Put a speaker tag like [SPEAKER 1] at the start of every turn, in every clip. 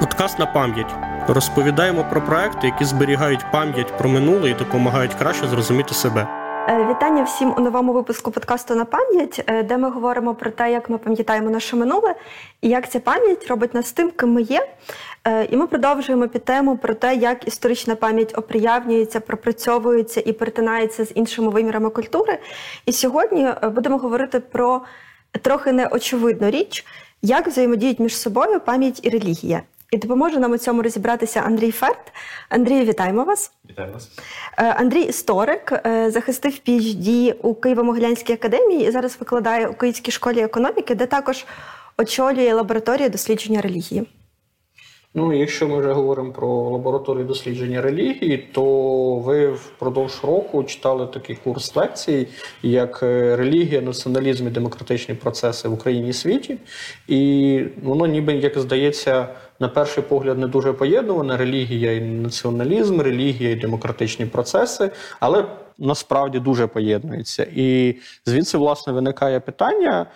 [SPEAKER 1] Подкаст на пам'ять. Розповідаємо про проекти, які зберігають пам'ять про минуле і допомагають краще зрозуміти себе.
[SPEAKER 2] Вітання всім у новому випуску подкасту «На пам'ять», де ми говоримо про те, як ми пам'ятаємо наше минуле і як ця пам'ять робить нас тим, ким ми є. І ми продовжуємо під тему про те, як історична пам'ять оприявнюється, пропрацьовується і перетинається з іншими вимірами культури. І сьогодні будемо говорити про трохи неочевидну річ, як взаємодіють між собою пам'ять і релігія. І допоможе нам у цьому розібратися Андрій Ферт. Андрію, вітаємо вас.
[SPEAKER 3] Вітаю вас.
[SPEAKER 2] Андрій – історик, захистив PhD у Києво-Могилянській академії і зараз викладає у Київській школі економіки, де також очолює лабораторію дослідження релігії.
[SPEAKER 3] Якщо ми вже говоримо про лабораторію дослідження релігії, то ви впродовж року читали такий курс лекцій, як «Релігія, націоналізм і демократичні процеси в Україні і світі». І воно ніби, як здається, на перший погляд не дуже поєднуване: релігія і націоналізм, релігія і демократичні процеси, але насправді дуже поєднується. І звідси, власне, виникає питання,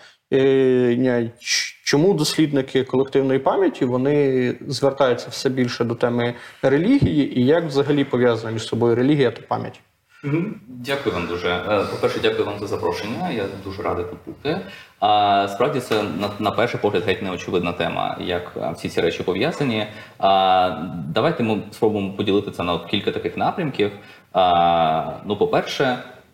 [SPEAKER 3] чому дослідники колективної пам'яті вони звертаються все більше до теми релігії, і як взагалі пов'язана між собою релігія та пам'ять?
[SPEAKER 4] Дякую вам дуже. По-перше, дякую вам за запрошення. Я дуже радий тут бути. Справді, це на перший погляд геть неочевидна тема, як всі ці речі пов'язані. Давайте ми спробуємо поділити це на кілька таких напрямків. По-перше,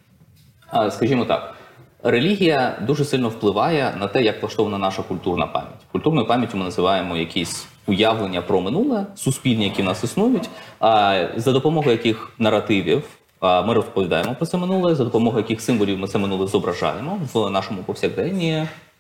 [SPEAKER 4] скажімо так, релігія дуже сильно впливає на те, як влаштована наша культурна пам'ять. Культурною пам'яттю ми називаємо якісь уявлення про минуле, суспільні, які в нас існують, за допомогою яких наративів ми розповідаємо про це минуле, за допомогою яких символів ми це минуле зображаємо в нашому повсякденні.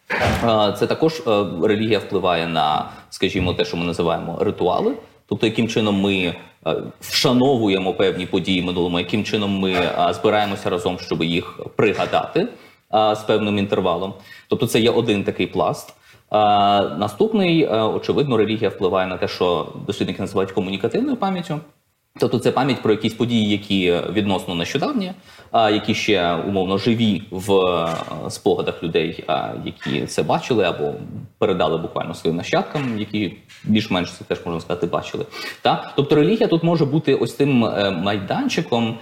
[SPEAKER 4] Це також релігія впливає на, скажімо, те, що ми називаємо ритуали, тобто яким чином ми вшановуємо певні події минулому, яким чином ми збираємося разом, щоб їх пригадати з певним інтервалом. Тобто це є один такий пласт. Наступний, очевидно, релігія впливає на те, що дослідники називають комунікативною пам'яттю. Тобто це пам'ять про якісь події, які відносно нещодавні, які ще умовно живі в спогадах людей, які це бачили або передали буквально своїм нащадкам, які більш-менш це теж, можна сказати, бачили. Тобто релігія тут може бути ось тим майданчиком,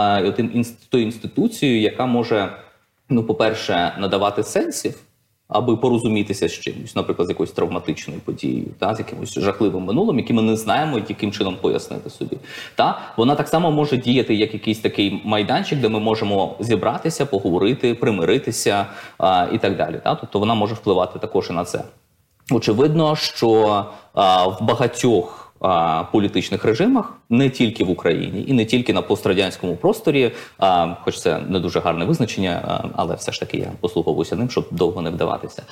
[SPEAKER 4] тою інституцією, яка може, по-перше, надавати сенсів, аби порозумітися з чимось, наприклад, з якоюсь травматичною подією, з якимось жахливим минулим, яким ми не знаємо, яким чином пояснити собі. Вона так само може діяти як якийсь такий майданчик, де ми можемо зібратися, поговорити, примиритися і так далі. Тобто вона може впливати також і на це. Очевидно, що в багатьох політичних режимах, не тільки в Україні і не тільки на пострадянському просторі, хоч це не дуже гарне визначення, але все ж таки я послуговуюся ним, щоб довго не вдаватися.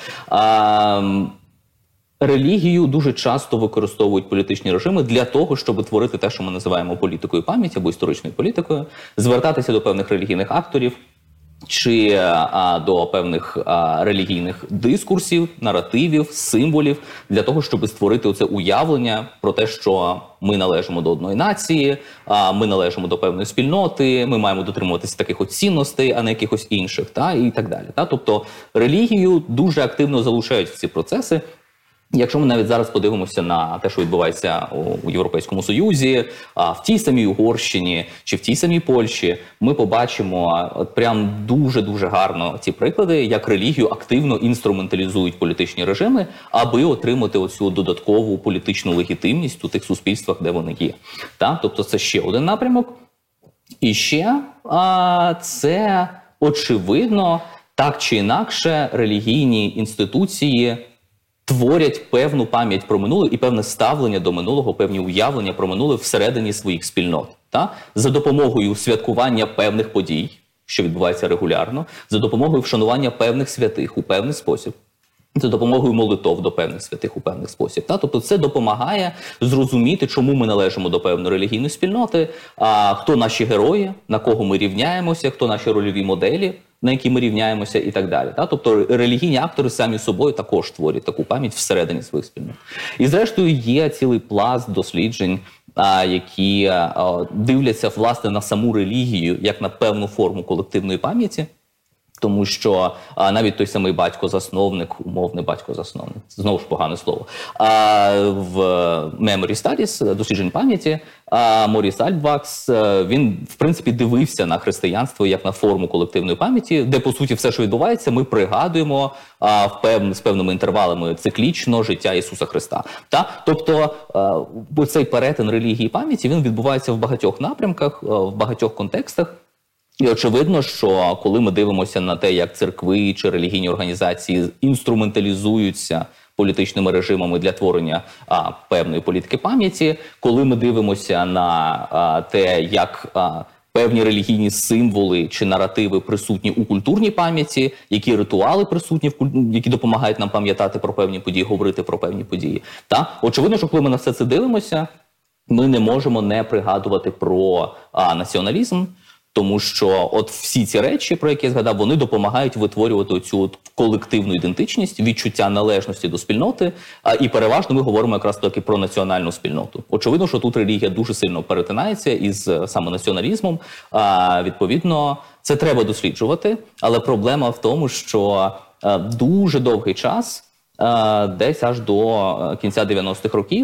[SPEAKER 4] Релігію дуже часто використовують політичні режими для того, щоб творити те, що ми називаємо політикою пам'яті або історичною політикою, звертатися до певних релігійних акторів, чи до певних релігійних дискурсів, наративів, символів, для того, щоб створити оце уявлення про те, що ми належимо до одної нації, ми належимо до певної спільноти, ми маємо дотримуватися таких от цінностей, а не якихось інших, і так далі. Тобто релігію дуже активно залучають в ці процеси. Якщо ми навіть зараз подивимося на те, що відбувається у Європейському Союзі, в тій самій Угорщині чи в тій самій Польщі, ми побачимо прям дуже-дуже гарно ці приклади, як релігію активно інструменталізують політичні режими, аби отримати оцю додаткову політичну легітимність у тих суспільствах, де вони є. Тобто це ще один напрямок. І ще це, очевидно, так чи інакше, релігійні інституції творять певну пам'ять про минуле і певне ставлення до минулого, певні уявлення про минуле всередині своїх спільнот. За допомогою святкування певних подій, що відбувається регулярно, за допомогою вшанування певних святих у певний спосіб, за допомогою молитов до певних святих у певний спосіб. Тобто це допомагає зрозуміти, чому ми належимо до певної релігійної спільноти, хто наші герої, на кого ми рівняємося, хто наші рольові моделі, на які ми рівняємося і так далі. Тобто релігійні актори самі собою також творять таку пам'ять всередині своїх спільнот. І зрештою є цілий пласт досліджень, які дивляться власне на саму релігію як на певну форму колективної пам'яті. Тому що навіть той самий батько-засновник, умовний батько-засновник, знову ж погане слово, в Memory Studies, досліджень пам'яті, Моріс Альбвакс, він, в принципі, дивився на християнство як на форму колективної пам'яті, де, по суті, все, що відбувається, ми пригадуємо з певними інтервалами циклічно життя Ісуса Христа. Тобто, цей перетин релігії і пам'яті, він відбувається в багатьох напрямках, в багатьох контекстах. І очевидно, що коли ми дивимося на те, як церкви чи релігійні організації інструменталізуються політичними режимами для творення певної політики пам'яті, коли ми дивимося на те, як певні релігійні символи чи наративи присутні у культурній пам'яті, які ритуали присутні, які допомагають нам пам'ятати про певні події, говорити про певні події. Очевидно, що коли ми на все це дивимося, ми не можемо не пригадувати про націоналізм, тому що от всі ці речі, про які я згадав, вони допомагають витворювати цю колективну ідентичність, відчуття належності до спільноти, і переважно ми говоримо якраз таки про національну спільноту. Очевидно, що тут релігія дуже сильно перетинається із саме націоналізмом. Відповідно, це треба досліджувати, але проблема в тому, що дуже довгий час, десь аж до кінця 90-х років,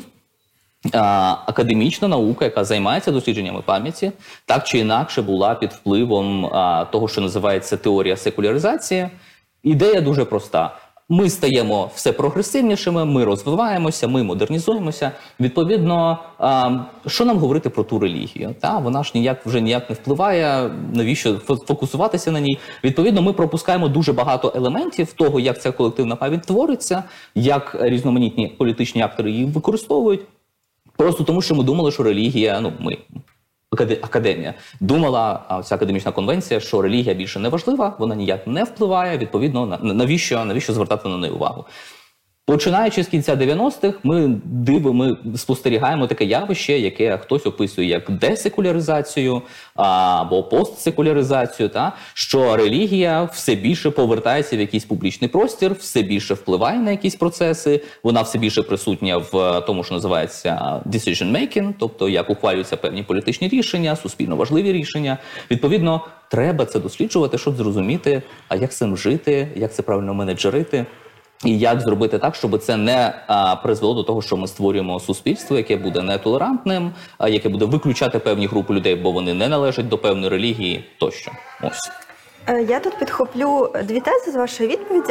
[SPEAKER 4] академічна наука, яка займається дослідженнями пам'яті, так чи інакше була під впливом того, що називається теорія секуляризації. Ідея дуже проста. Ми стаємо все прогресивнішими, ми розвиваємося, ми модернізуємося. Відповідно, що нам говорити про ту релігію? Вона ж вже ніяк не впливає, навіщо фокусуватися на ній? Відповідно, ми пропускаємо дуже багато елементів того, як ця колективна пам'ять твориться, як різноманітні політичні актори її використовують. Просто тому, що ми думали, що релігія, академія, думала, ця академічна конвенція, що релігія більше не важлива, вона ніяк не впливає, відповідно, навіщо звертати на неї увагу. Починаючи з кінця 90-х, ми спостерігаємо таке явище, яке хтось описує як десекуляризацію або постсекуляризацію, що релігія все більше повертається в якийсь публічний простір, все більше впливає на якісь процеси, вона все більше присутня в тому, що називається decision making, тобто як ухвалюються певні політичні рішення, суспільно важливі рішення. Відповідно, треба це досліджувати, щоб зрозуміти, як з цим жити, як це правильно менеджерити. І як зробити так, щоб це не призвело до того, що ми створюємо суспільство, яке буде нетолерантним, яке буде виключати певні групи людей, бо вони не належать до певної релігії тощо. Ось.
[SPEAKER 2] Я тут підхоплю дві тези з вашої відповіді.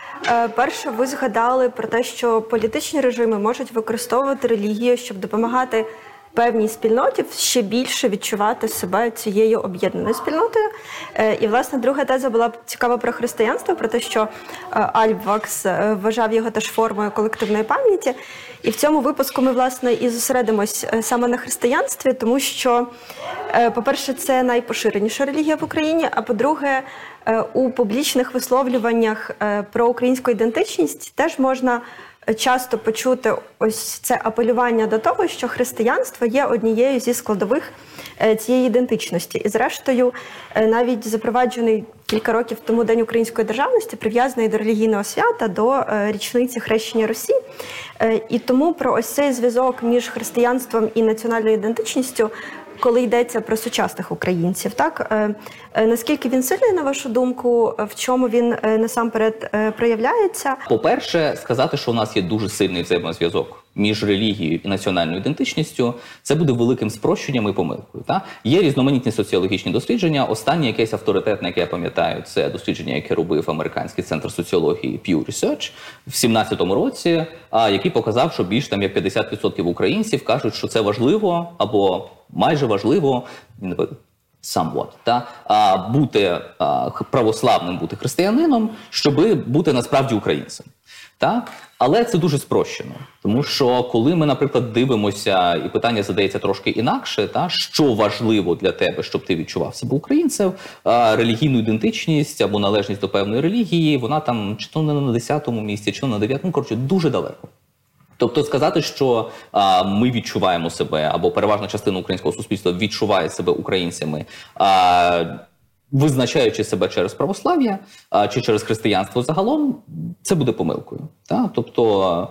[SPEAKER 2] Перше, ви згадали про те, що політичні режими можуть використовувати релігію, щоб допомагати певній спільноті ще більше відчувати себе цією об'єднаною спільнотою. І, власне, друга теза була цікава про християнство, про те, що Альбвакс вважав його теж формою колективної пам'яті. І в цьому випуску ми, власне, і зосередимось саме на християнстві, тому що, по-перше, це найпоширеніша релігія в Україні, а по-друге, у публічних висловлюваннях про українську ідентичність теж можна часто почути ось це апелювання до того, що християнство є однією зі складових цієї ідентичності. І зрештою, навіть запроваджений кілька років тому День української державності прив'язаний до релігійного свята, до річниці Хрещення Русі. І тому про ось цей зв'язок між християнством і національною ідентичністю, коли йдеться про сучасних українців, так? Наскільки він сильний, на вашу думку, в чому він насамперед проявляється?
[SPEAKER 4] По-перше, сказати, що у нас є дуже сильний взаємозв'язок між релігією і національною ідентичністю, це буде великим спрощенням і помилкою. Так? Є різноманітні соціологічні дослідження. Останнє якесь авторитетне, яке я пам'ятаю, це дослідження, яке робив Американський центр соціології Pew Research в 2017 році, який показав, що більш там як 50% українців кажуть, що це важливо або майже важливо, somewhat, бути православним, бути християнином, щоб бути насправді українцем. Але це дуже спрощено, тому що коли ми, наприклад, дивимося, і питання задається трошки інакше, що важливо для тебе, щоб ти відчував себе українцем, релігійну ідентичність або належність до певної релігії, вона там чи то не на 10-му місці, чи то на 9-му, дуже далеко. Тобто сказати, що ми відчуваємо себе, або переважна частина українського суспільства відчуває себе українцями, визначаючи себе через православ'я чи через християнство загалом, це буде помилкою. Тобто,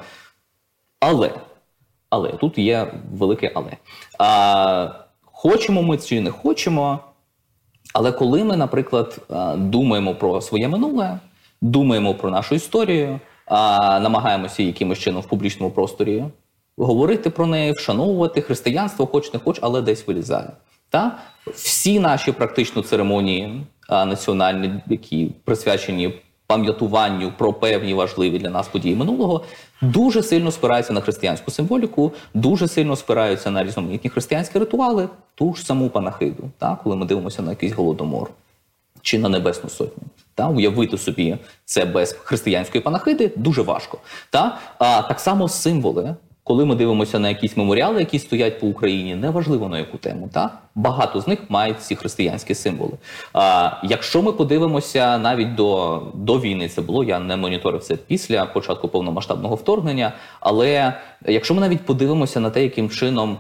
[SPEAKER 4] але, тут є велике але. Хочемо ми чи не хочемо, Але коли ми, наприклад, думаємо про своє минуле, думаємо про нашу історію, намагаємося якимось чином в публічному просторі говорити про неї, вшановувати християнство, хоч не хоч, але десь вилізає. Та? Всі наші практично церемонії національні, які присвячені пам'ятуванню про певні важливі для нас події минулого, дуже сильно спираються на християнську символіку, дуже сильно спираються на різноманітні християнські ритуали, ту ж саму панахиду, та? Коли ми дивимося на якийсь Голодомор чи на Небесну Сотню. Та? Уявити собі це без християнської панахиди дуже важко. Та? Так само символи. Коли ми дивимося на якісь меморіали, які стоять по Україні, неважливо на яку тему, та? Багато з них мають ці християнські символи. Якщо ми подивимося навіть до війни, це було, я не моніторив це після початку повномасштабного вторгнення, але якщо ми навіть подивимося на те, яким чином,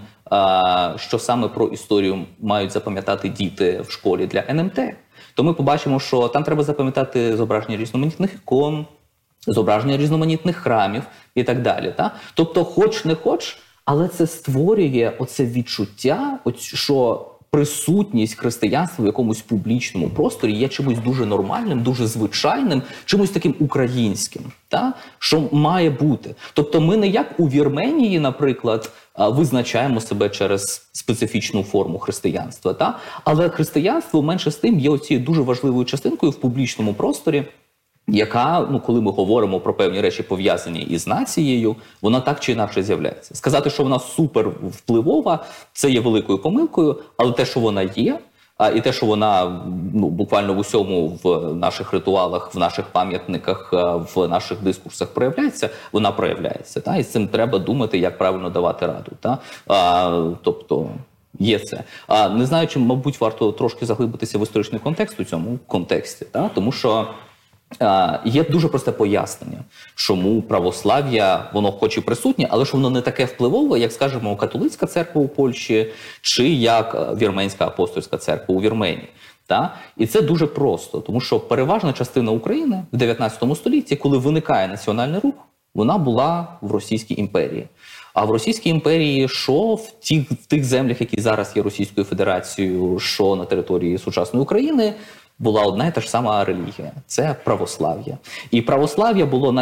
[SPEAKER 4] що саме про історію мають запам'ятати діти в школі для НМТ, то ми побачимо, що там треба запам'ятати зображення різноманітних ікон, зображення різноманітних храмів і так далі. Та? Тобто, хоч не хоч, але це створює оце відчуття, що присутність християнства в якомусь публічному просторі є чимось дуже нормальним, дуже звичайним, чимось таким українським, та? Що має бути. Тобто ми не як у Вірменії, наприклад, визначаємо себе через специфічну форму християнства, та? Але християнство менше з тим є оцією дуже важливою частинкою в публічному просторі, яка, коли ми говоримо про певні речі, пов'язані із нацією, вона так чи інакше з'являється. Сказати, що вона супер впливова, це є великою помилкою, але те, що вона є, і те, що вона буквально в усьому в наших ритуалах, в наших пам'ятниках, в наших дискурсах проявляється, вона проявляється. Та? І з цим треба думати, як правильно давати раду. Та? Тобто є це. Не знаю, чи, мабуть, варто трошки заглибитися в історичний контекст у цьому контексті, та? Тому що є дуже просте пояснення, чому православ'я, воно хоч і присутнє, але ж воно не таке впливове, як, скажімо, католицька церква у Польщі, чи як Вірменська апостольська церква у Вірменії. Та? І це дуже просто, тому що переважна частина України в 19 столітті, коли виникає національний рух, вона була в Російській імперії. А в Російській імперії, що в тих землях, які зараз є Російською Федерацією, що на території сучасної України, була одна і та ж сама релігія – це православ'я. І православ'я було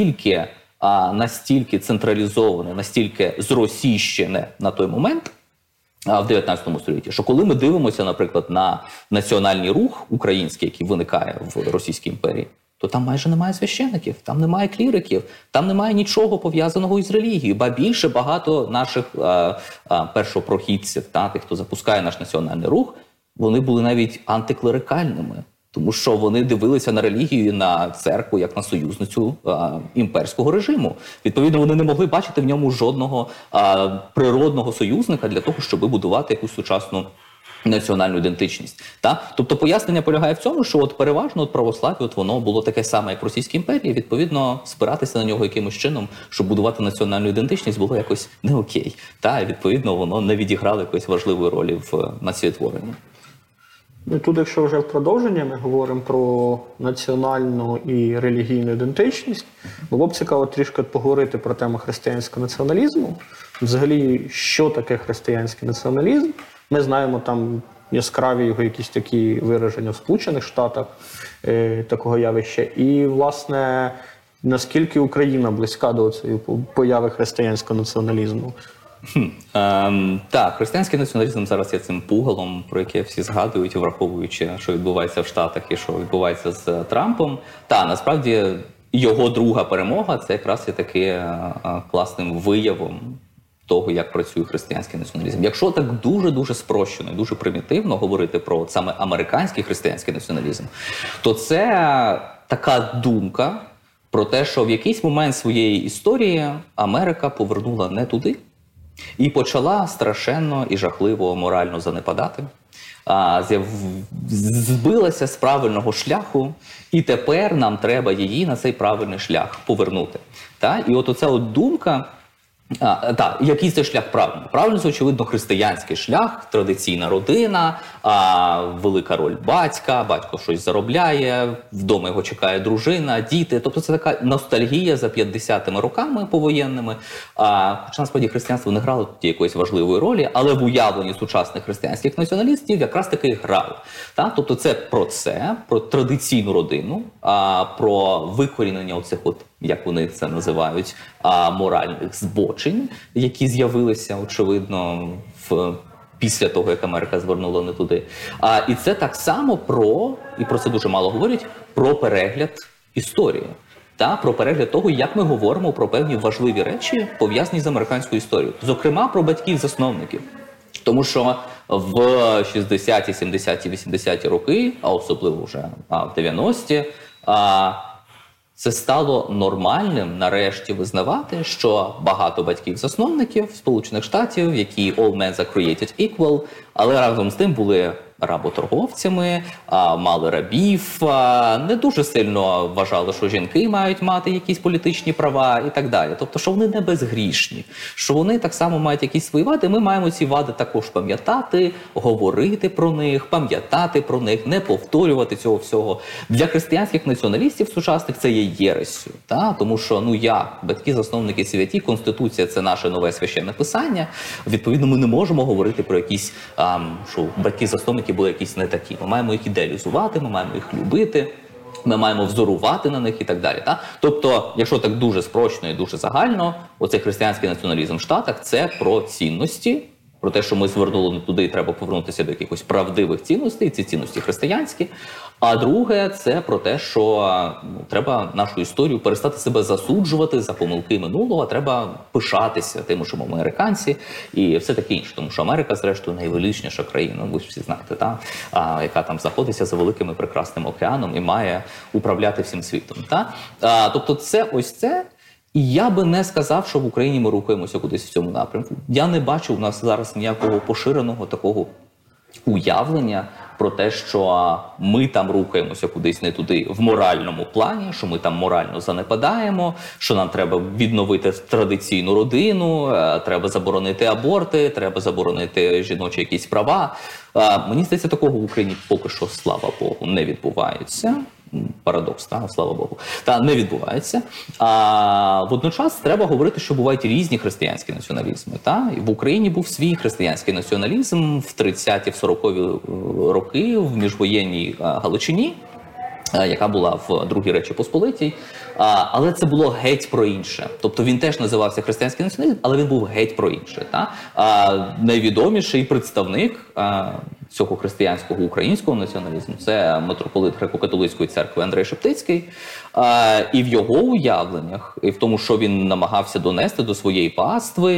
[SPEAKER 4] настільки централізоване, настільки зросійщене на той момент, в 19 столітті, що коли ми дивимося, наприклад, на національний рух український, який виникає в Російській імперії, то там майже немає священиків, там немає кліриків, там немає нічого пов'язаного із релігією. Ба більше багато наших першопрохідців, тих, хто запускає наш національний рух, вони були навіть антиклерикальними, тому що вони дивилися на релігію, на церкву, як на союзницю імперського режиму. Відповідно, вони не могли бачити в ньому жодного природного союзника для того, щоб будувати якусь сучасну національну ідентичність. Тобто пояснення полягає в цьому, що переважно православ'я воно було таке саме, як в Російській імперії, відповідно, спиратися на нього якимось чином, щоб будувати національну ідентичність, було якось не окей. І відповідно, воно не відіграло якоїсь важливої ролі в націєтворенні.
[SPEAKER 3] Тут, якщо вже в продовження ми говоримо про національну і релігійну ідентичність, було б цікаво трішки поговорити про тему християнського націоналізму. Взагалі, що таке християнський націоналізм? Ми знаємо там яскраві його якісь такі вираження в Сполучених Штатах такого явища. І, власне, наскільки Україна близька до цієї появи християнського націоналізму?
[SPEAKER 4] Так, християнський націоналізм зараз є цим пугалом, про яке всі згадують, враховуючи, що відбувається в Штатах і що відбувається з Трампом. Насправді, його друга перемога – це якраз є таки класним виявом того, як працює християнський націоналізм. Якщо так дуже-дуже спрощено і дуже примітивно говорити про саме американський християнський націоналізм, то це така думка про те, що в якийсь момент своєї історії Америка повернула не туди і почала страшенно і жахливо морально занепадати, збилася з правильного шляху, і тепер нам треба її на цей правильний шлях повернути. І оця думка, Так, який це шлях правильний? Правильно, це, очевидно, християнський шлях, традиційна родина, велика роль батька, батько щось заробляє, вдома його чекає дружина, діти. Тобто це така ностальгія за 50-ми роками повоєнними. Хоча, насправді, християнство не грало тут якоїсь важливої ролі, але в уявленні сучасних християнських націоналістів якраз таки грало. Тобто це про традиційну родину, про викорінення оцих от, як вони це називають, моральних збочень, які з'явилися, очевидно, після того, як Америка звернула не туди. І це так само і про це дуже мало говорять, про перегляд історії. Про перегляд того, як ми говоримо про певні важливі речі, пов'язані з американською історією. Зокрема, про батьків-засновників. Тому що в 60-ті, 70-ті, 80-ті роки, а особливо вже в 90-ті, це стало нормальним нарешті визнавати, що багато батьків-засновників Сполучених Штатів, які all men are created equal, але разом з тим були работорговцями, мали рабів, не дуже сильно вважали, що жінки мають мати якісь політичні права і так далі. Тобто, що вони не безгрішні, що вони так само мають якісь свої вади. Ми маємо ці вади також пам'ятати, говорити про них, пам'ятати про них, не повторювати цього всього. Для християнських націоналістів сучасних це є єрессю. Тому що, батьки-засновники святі, Конституція – це наше нове священне писання. Відповідно, ми не можемо говорити про якісь, що батьки-засновники були якісь не такі. Ми маємо їх ідеалізувати, ми маємо їх любити, ми маємо взорувати на них і так далі. Тобто, якщо так дуже спрощено і дуже загально, оцей християнський націоналізм в Штатах – це про цінності, про те, що ми звернули не туди і треба повернутися до якихось правдивих цінностей, ці цінності християнські. А друге, це про те, що треба нашу історію перестати себе засуджувати за помилки минулого, а треба пишатися тим, що ми американці і все таке інше. Тому що Америка, зрештою, найвеличніша країна, ви всі знаєте, яка там знаходиться за великим і прекрасним океаном і має управляти всім світом. Тобто це ось це. І я би не сказав, що в Україні ми рухаємося кудись в цьому напрямку. Я не бачу у нас зараз ніякого поширеного такого уявлення про те, що ми там рухаємося кудись не туди в моральному плані, що ми там морально занепадаємо, що нам треба відновити традиційну родину, треба заборонити аборти, треба заборонити жіночі якісь права. Мені здається, такого в Україні поки що, слава Богу, не відбувається. Парадокс, слава Богу. Не відбувається. Водночас треба говорити, що бувають різні християнські націоналізми. І в Україні був свій християнський націоналізм в 30-ті, в 40-ві роки в міжвоєнній Галичині, яка була в Другій Речі Посполитій. Але це було геть про інше. Тобто він теж називався християнський націоналізм, але він був геть про інше. Найвідоміший представник цього християнського українського націоналізму – це митрополит Греко-католицької церкви Андрей Шептицький. І в його уявленнях, і в тому, що він намагався донести до своєї пастви,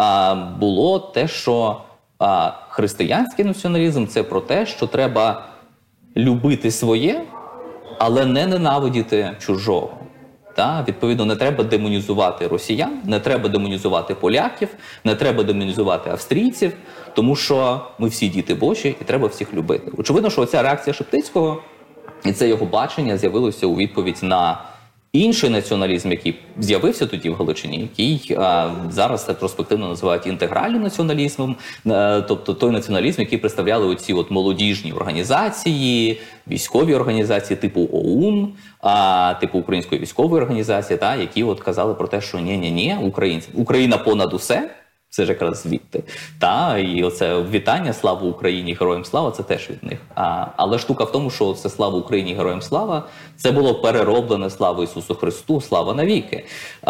[SPEAKER 4] було те, що християнський націоналізм – це про те, що треба любити своє, але не ненавидіти чужого. Відповідно, не треба демонізувати росіян, не треба демонізувати поляків, не треба демонізувати австрійців, тому що ми всі діти Божі і треба всіх любити. Очевидно, що оця реакція Шептицького і це його бачення з'явилося у відповідь на інший націоналізм, який з'явився тоді в Галичині, який зараз ретроспективно називають інтегральним націоналізмом, тобто той націоналізм, який представляли оці от молодіжні організації, військові організації типу ОУН, типу Української військової організації, які от казали про те, що ні, Україна понад усе. Це ж якраз звідти. І оце вітання «Слава Україні! Героям слава» – це теж від них. Але штука в тому, що це «Слава Україні! Героям слава» – це було перероблене «Слава Ісусу Христу! Слава навіки!».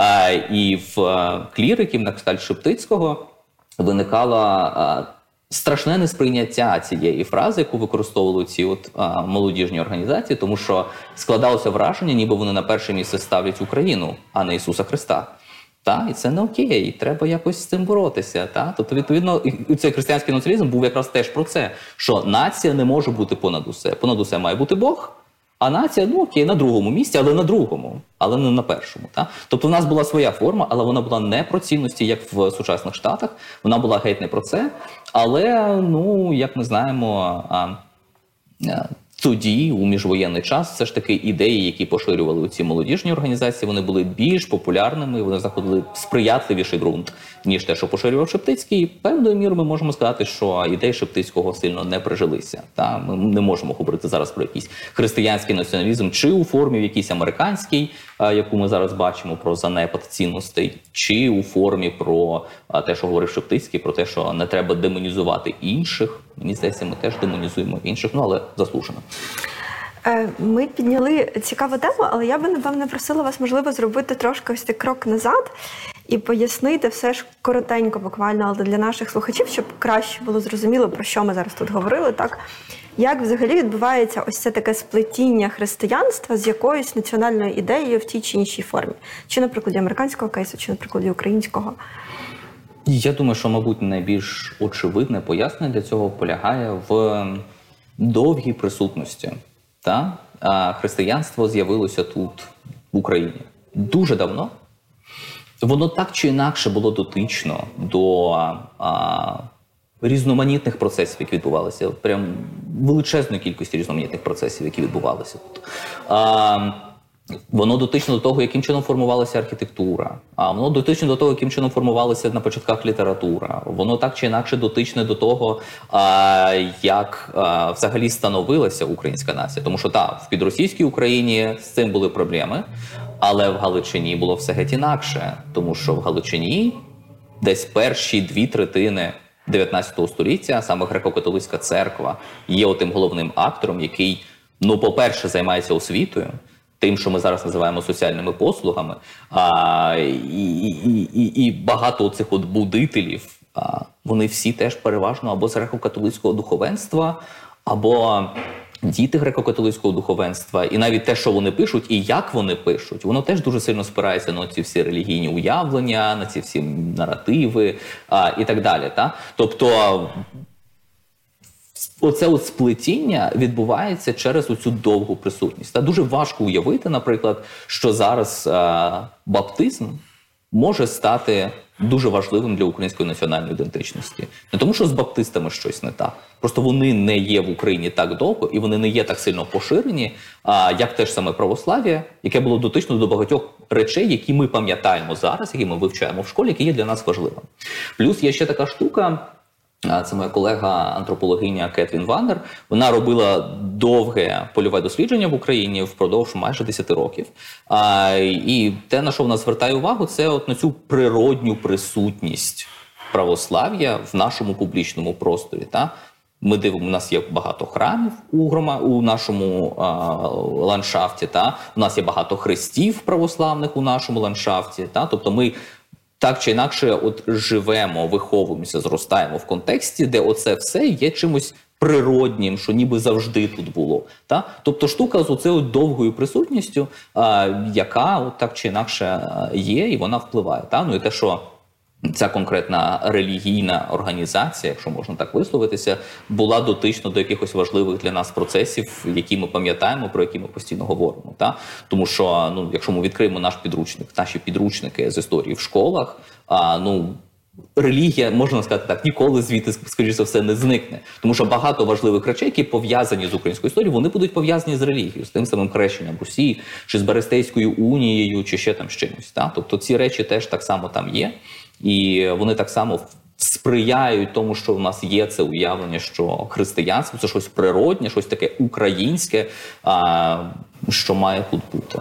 [SPEAKER 4] І в кліриків на кшталт Шептицького виникало страшне несприйняття цієї фрази, яку використовували ці от молодіжні організації, тому що складалося враження, ніби вони на перше місце ставлять Україну, а не Ісуса Христа. І це не окей, треба якось з цим боротися. Тобто, відповідно, цей християнський націоналізм був якраз теж про це, що нація не може бути понад усе. Понад усе має бути Бог, а нація, окей, на другому місці, але на другому, але не на першому. Тобто в нас була своя форма, але вона була не про цінності, як в сучасних Штатах, вона була геть не про це, але, як ми знаємо, тоді, у міжвоєнний час, все ж таки ідеї, які поширювали ці молодіжні організації, вони були більш популярними, вони знаходили сприятливіший ґрунт, ніж те, що поширював Шептицький. Певною мірою ми можемо сказати, що ідеї Шептицького сильно не прижилися. Ми не можемо говорити зараз про якийсь християнський націоналізм, чи у формі якийсь американський, яку ми зараз бачимо, про занепад цінностей, чи у формі про те, що говорив Шептицький, про те, що не треба демонізувати інших. Мені здається, ми теж демонізуємо інших, але заслужено.
[SPEAKER 2] Ми підняли цікаву тему, але я би, напевно, просила вас, можливо, зробити трошки ось цей крок назад і пояснити все ж коротенько, буквально, але для наших слухачів, щоб краще було зрозуміло, про що ми зараз тут говорили, так? Як взагалі відбувається ось це таке сплетіння християнства з якоюсь національною ідеєю в тій чи іншій формі? Чи на прикладі американського кейсу, чи на прикладі українського?
[SPEAKER 4] Я думаю, що, мабуть, найбільш очевидне пояснення для цього полягає в довгій присутності. Християнство з'явилося тут, в Україні, дуже давно. Воно так чи інакше було дотично до різноманітних процесів, які відбувалися. Прям величезної кількості різноманітних процесів, які відбувалися тут. Воно дотично до того, яким чином формувалася архітектура, воно дотично до того, яким чином формувалася на початках література. Воно так чи інакше дотичне до того, як взагалі становилася українська нація. Тому що в підросійській Україні з цим були проблеми, але в Галичині було все геть інакше. Тому що в Галичині десь перші 2/3 19 століття, саме греко-католицька церква, є отим головним актором, який, по-перше, займається освітою, тим, що ми зараз називаємо соціальними послугами, і багато цих будителів, вони всі теж переважно або з греко-католицького духовенства, або діти греко-католицького духовенства. І навіть те, що вони пишуть і як вони пишуть, воно теж дуже сильно спирається на ці всі релігійні уявлення, на ці всі наративи і так далі. Тобто оце сплетіння відбувається через оцю довгу присутність. Дуже важко уявити, наприклад, що зараз баптизм може стати дуже важливим для української національної ідентичності. Не тому, що з баптистами щось не так. Просто вони не є в Україні так довго, і вони не є так сильно поширені, як те ж саме православ'я, яке було дотично до багатьох речей, які ми пам'ятаємо зараз, які ми вивчаємо в школі, які є для нас важливими. Плюс є ще така штука, це моя колега-антропологиня Кетрін Ваннер. Вона робила довге польове дослідження в Україні впродовж майже 10 років. І те, на що вона звертає увагу, це на цю природню присутність православ'я в нашому публічному просторі. Ми дивимо, у нас є багато храмів у нашому ландшафті, у нас є багато хрестів православних у нашому ландшафті. Тобто ми так чи інакше живемо, виховуємося, зростаємо в контексті, де оце все є чимось природнім, що ніби завжди тут було. Тобто штука з оцею довгою присутністю, яка так чи інакше є, і вона впливає. І те, що ця конкретна релігійна організація, якщо можна так висловитися, була дотична до якихось важливих для нас процесів, які ми пам'ятаємо, про які ми постійно говоримо. Тому що, якщо ми відкриємо наші підручники з історії в школах, релігія, можна сказати так, ніколи звідти, скоріше за все, не зникне. Тому що багато важливих речей, які пов'язані з українською історією, вони будуть пов'язані з релігією, з тим самим хрещенням Русі, чи з Берестейською унією, чи ще там з чимось. Тобто ці речі теж так само там є. І вони так само сприяють тому, що в нас є це уявлення, що християнство – це щось природне, щось таке українське, що має тут бути.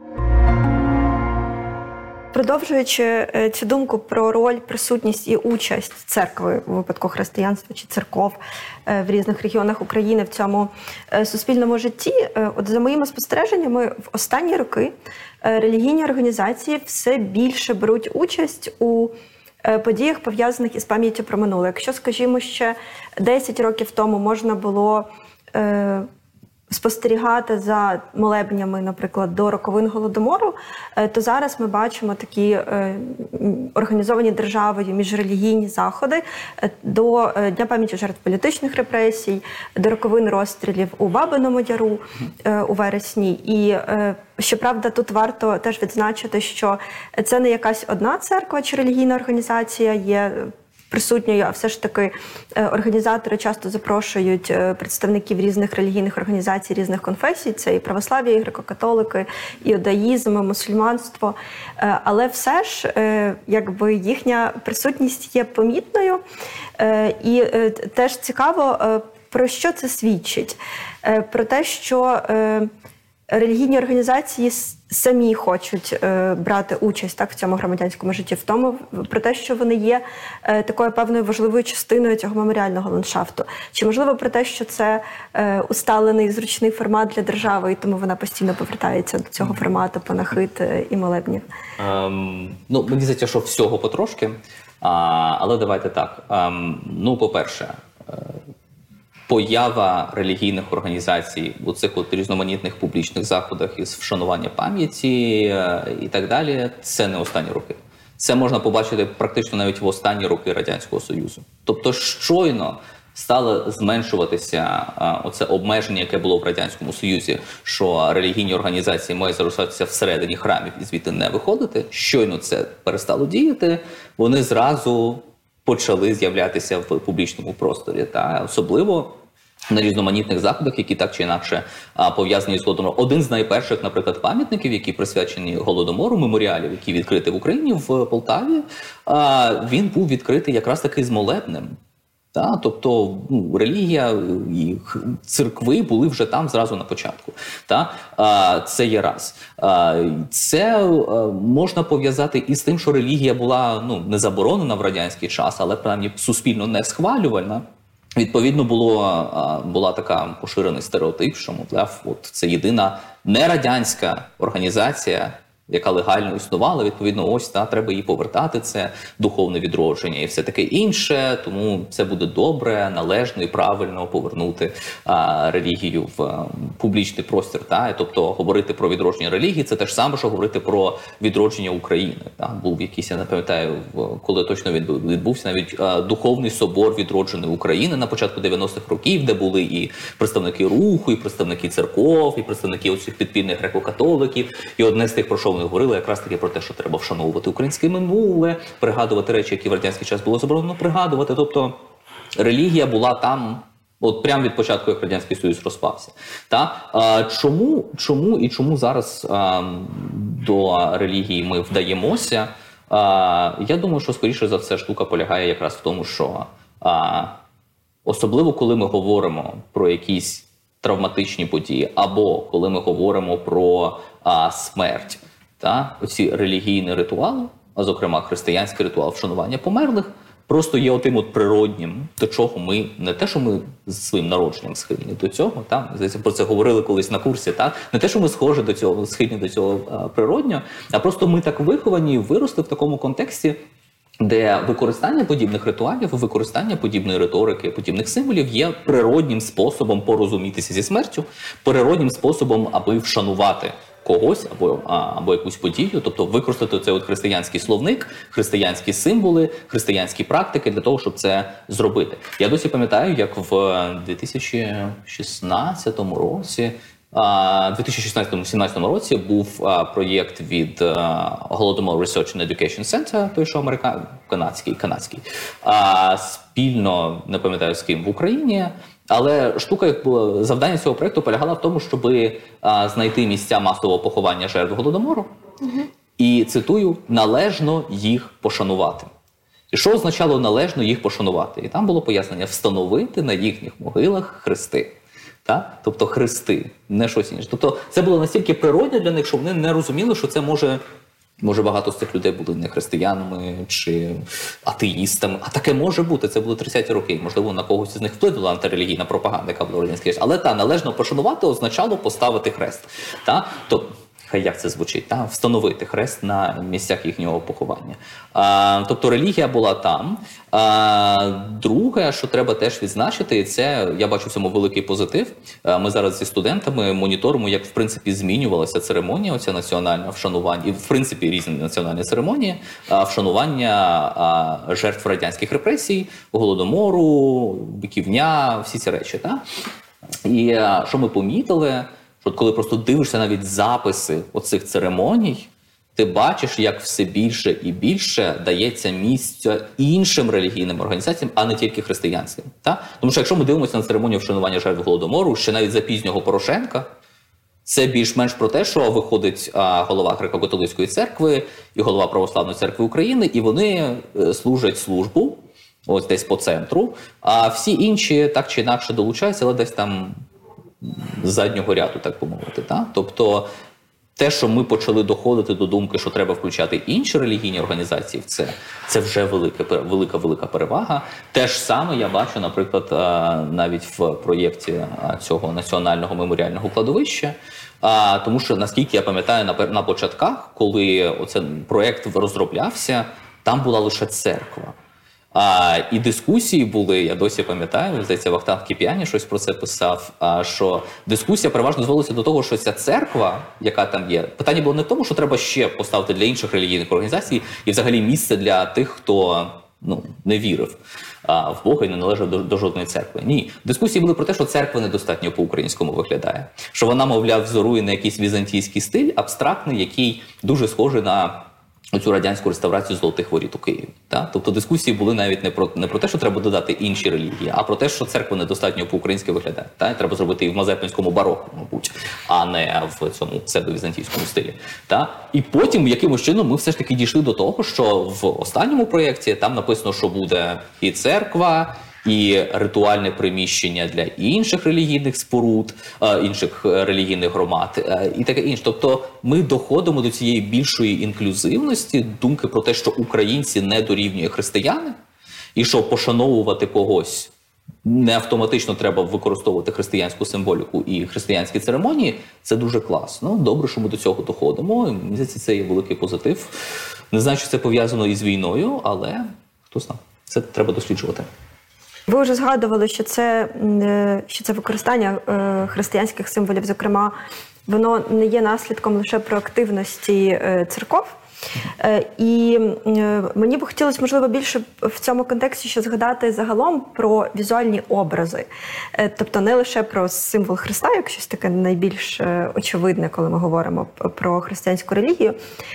[SPEAKER 2] Продовжуючи цю думку про роль, присутність і участь церкви у випадку християнства чи церков в різних регіонах України в цьому суспільному житті, от за моїми спостереженнями, в останні роки релігійні організації все більше беруть участь у подіях, пов'язаних із пам'яттю про минуле. Якщо, скажімо, ще 10 років тому можна було спостерігати за молебнями, наприклад, до роковин Голодомору, то зараз ми бачимо такі організовані державою міжрелігійні заходи до Дня пам'яті жертв політичних репресій, до роковин розстрілів у Бабиному Яру у вересні. І, щоправда, тут варто теж відзначити, що це не якась одна церква чи релігійна організація, є присутньою, а все ж таки організатори часто запрошують представників різних релігійних організацій, різних конфесій. Це і православ'я, і греко-католики, іудаїзм, мусульманство. Але все ж якби їхня присутність є помітною. І теж цікаво, про що це свідчить? Про те, що релігійні організації самі хочуть брати участь в цьому громадянському житті, в тому, про те, що вони є такою певною важливою частиною цього меморіального ландшафту. Чи, можливо, про те, що це усталений, зручний формат для держави, і тому вона постійно повертається до цього формату панахид і молебнів?
[SPEAKER 4] Мені здається, що всього потрошки, але давайте так. По-перше, поява релігійних організацій у цих різноманітних публічних заходах із вшанування пам'яті і так далі, це не останні роки. Це можна побачити практично навіть в останні роки Радянського Союзу. Тобто щойно стало зменшуватися оце обмеження, яке було в Радянському Союзі, що релігійні організації мають залишатися всередині храмів і звідти не виходити. Щойно це перестало діяти, вони зразу почали з'являтися в публічному просторі, та особливо на різноманітних заходах, які так чи інакше пов'язані з Голодомором. Один з найперших, наприклад, пам'ятників, які присвячені Голодомору, меморіалів, які відкриті в Україні, в Полтаві, він був відкритий якраз таки з молебнем. Тобто релігія і церкви були вже там зразу на початку. Це є раз. Це можна пов'язати і з тим, що релігія була не заборонена в радянський час, але принаймні суспільно не схвалювальна. Відповідно, була така поширений стереотип, що, мовляв, це єдина нерадянська організація, яка легально існувала, відповідно, треба її повертати, це духовне відродження і все таке інше, тому це буде добре, належно і правильно повернути релігію в публічний простір. Тобто говорити про відродження релігії – це те ж саме, що говорити про відродження України. Був якийсь, я не пам'ятаю, коли точно відбувся навіть Духовний собор відродженої України на початку 90-х років, де були і представники руху, і представники церков, і представники оцих підпільних греко-католиків. І одне з тих, про що вони говорили, якраз таки про те, що треба вшановувати українське минуле, пригадувати речі, які в радянський час було заборонено пригадувати. Тобто релігія була там прямо від початку, як Радянський Союз розпався. Чому зараз до релігії ми вдаємося? Я думаю, що, скоріше за все, штука полягає якраз в тому, що особливо, коли ми говоримо про якісь травматичні події, або коли ми говоримо про смерть, оці релігійні ритуали, а зокрема християнський ритуал вшанування померлих, просто є отим природнім, до чого ми, не те, що ми з своїм народженням схильні до цього, здається, про це говорили колись на курсі, не те, що ми схильні до цього природньо, а просто ми так виховані, виросли в такому контексті, де використання подібних ритуалів, використання подібної риторики, подібних символів є природнім способом порозумітися зі смертю, природнім способом, аби вшанувати когось або якусь подію, тобто використати цей християнський словник, християнські символи, християнські практики для того, щоб це зробити. Я досі пам'ятаю, як в 2016 році, 2016-2017 році був проєкт від Holodomor Research and Education Center, той, що канадський, спільно, не пам'ятаю з ким, в Україні. Але завдання цього проєкту полягало в тому, щоб знайти місця масового поховання жертв Голодомору і, цитую, належно їх пошанувати. І що означало належно їх пошанувати? І там було пояснення: встановити на їхніх могилах хрести. Тобто хрести, не щось інше. Тобто це було настільки природне для них, що вони не розуміли, що це може багато з цих людей були не християнами чи атеїстами. А таке може бути. Це були 30-ті роки. Можливо, на когось із них вплинула антирелігійна пропаганда, яка була в радянській часі. Але належно пошанувати означало поставити хрест. Тобто, хай як це звучить, встановити хрест на місцях їхнього поховання. Тобто релігія була там. Друге, що треба теж відзначити, це, я бачу в цьому великий позитив. Ми зараз зі студентами моніторимо, як в принципі змінювалася церемонія, оця національна вшанування, і в принципі різні національні церемонії, вшанування жертв радянських репресій, Голодомору, Биківня, всі ці речі. І що ми помітили, коли просто дивишся навіть записи оцих церемоній, ти бачиш, як все більше і більше дається місця іншим релігійним організаціям, а не тільки християнським. Та? Тому що якщо ми дивимося на церемонію вшанування жертв Голодомору, ще навіть за пізнього Порошенка, це більш-менш про те, що виходить голова Греко-католицької церкви і голова Православної церкви України, і вони служать службу, ось десь по центру, а всі інші так чи інакше долучаються, але десь там з заднього ряду, так би мовити. Та? Тобто те, що ми почали доходити до думки, що треба включати інші релігійні організації в це вже велика перевага. Те ж саме я бачу, наприклад, навіть в проєкті цього національного меморіального кладовища. Тому що, наскільки я пам'ятаю, на початках, коли оцей проєкт розроблявся, там була лише церква. І дискусії були, я досі пам'ятаю, здається, Вахтанг Кіпіані щось про це писав, що дискусія переважно звелася до того, що ця церква, яка там є, питання було не в тому, що треба ще поставити для інших релігійних організацій і взагалі місце для тих, хто не вірив в Бога і не належав до жодної церкви. Ні. Дискусії були про те, що церква недостатньо по-українському виглядає. Що вона, мовляв, взорує на якийсь візантійський стиль, абстрактний, який дуже схожий на оцю радянську реставрацію Золотих Воріт у Києві. Так? Тобто дискусії були навіть не про те, що треба додати інші релігії, а про те, що церква недостатньо по-українськи виглядає. Так? Треба зробити і в мазепинському бароку, мабуть, а не в цьому псевдовізантійському стилі. Так? І потім, якимось чином, ми все ж таки дійшли до того, що в останньому проєкті там написано, що буде і церква, і ритуальне приміщення для інших релігійних споруд, інших релігійних громад і таке інше. Тобто ми доходимо до цієї більшої інклюзивності, думки про те, що українці не дорівнює християни, і що пошановувати когось не автоматично треба використовувати християнську символіку і християнські церемонії, це дуже класно. Добре, що ми до цього доходимо. І, мені здається, це є великий позитив. Не знаю, чи це пов'язано із війною, але хто знає. Це треба досліджувати.
[SPEAKER 2] Ви вже згадували, що це використання християнських символів, зокрема, воно не є наслідком лише проактивності церков. І мені б хотілося, можливо, більше в цьому контексті ще згадати загалом про візуальні образи. Тобто не лише про символ Христа, як щось таке найбільш очевидне, коли ми говоримо про християнську релігію.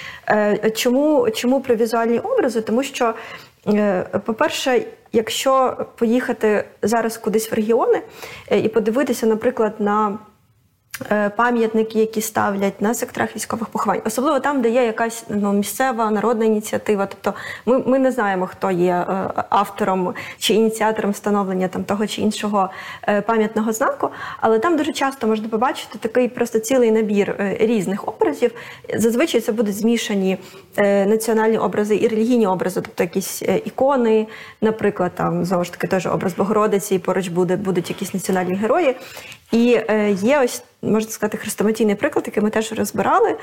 [SPEAKER 2] Чому про візуальні образи? Тому що, по-перше, якщо поїхати зараз кудись в регіони і подивитися, наприклад, на пам'ятники, які ставлять на секторах військових поховань, особливо там, де є якась місцева народна ініціатива. Тобто ми не знаємо, хто є автором чи ініціатором встановлення того чи іншого пам'ятного знаку, але там дуже часто можна побачити такий просто цілий набір різних образів. Зазвичай це будуть змішані національні образи і релігійні образи, тобто якісь ікони, наприклад, там знову ж таки теж образ Богородиці, і поруч будуть якісь національні герої. І є ось, можна сказати, хрестоматійний приклад, який ми теж розбирали.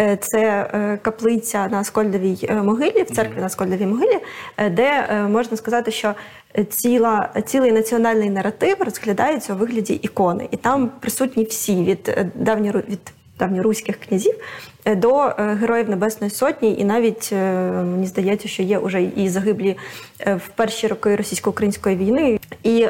[SPEAKER 2] Це каплиця на Аскольдовій могилі, в церкві на Аскольдовій могилі, де можна сказати, що цілий національний наратив розглядається у вигляді ікони. І там присутні всі, від давньоруських князів до героїв Небесної Сотні, і навіть, мені здається, що є вже і загиблі в перші роки російсько-української війни. І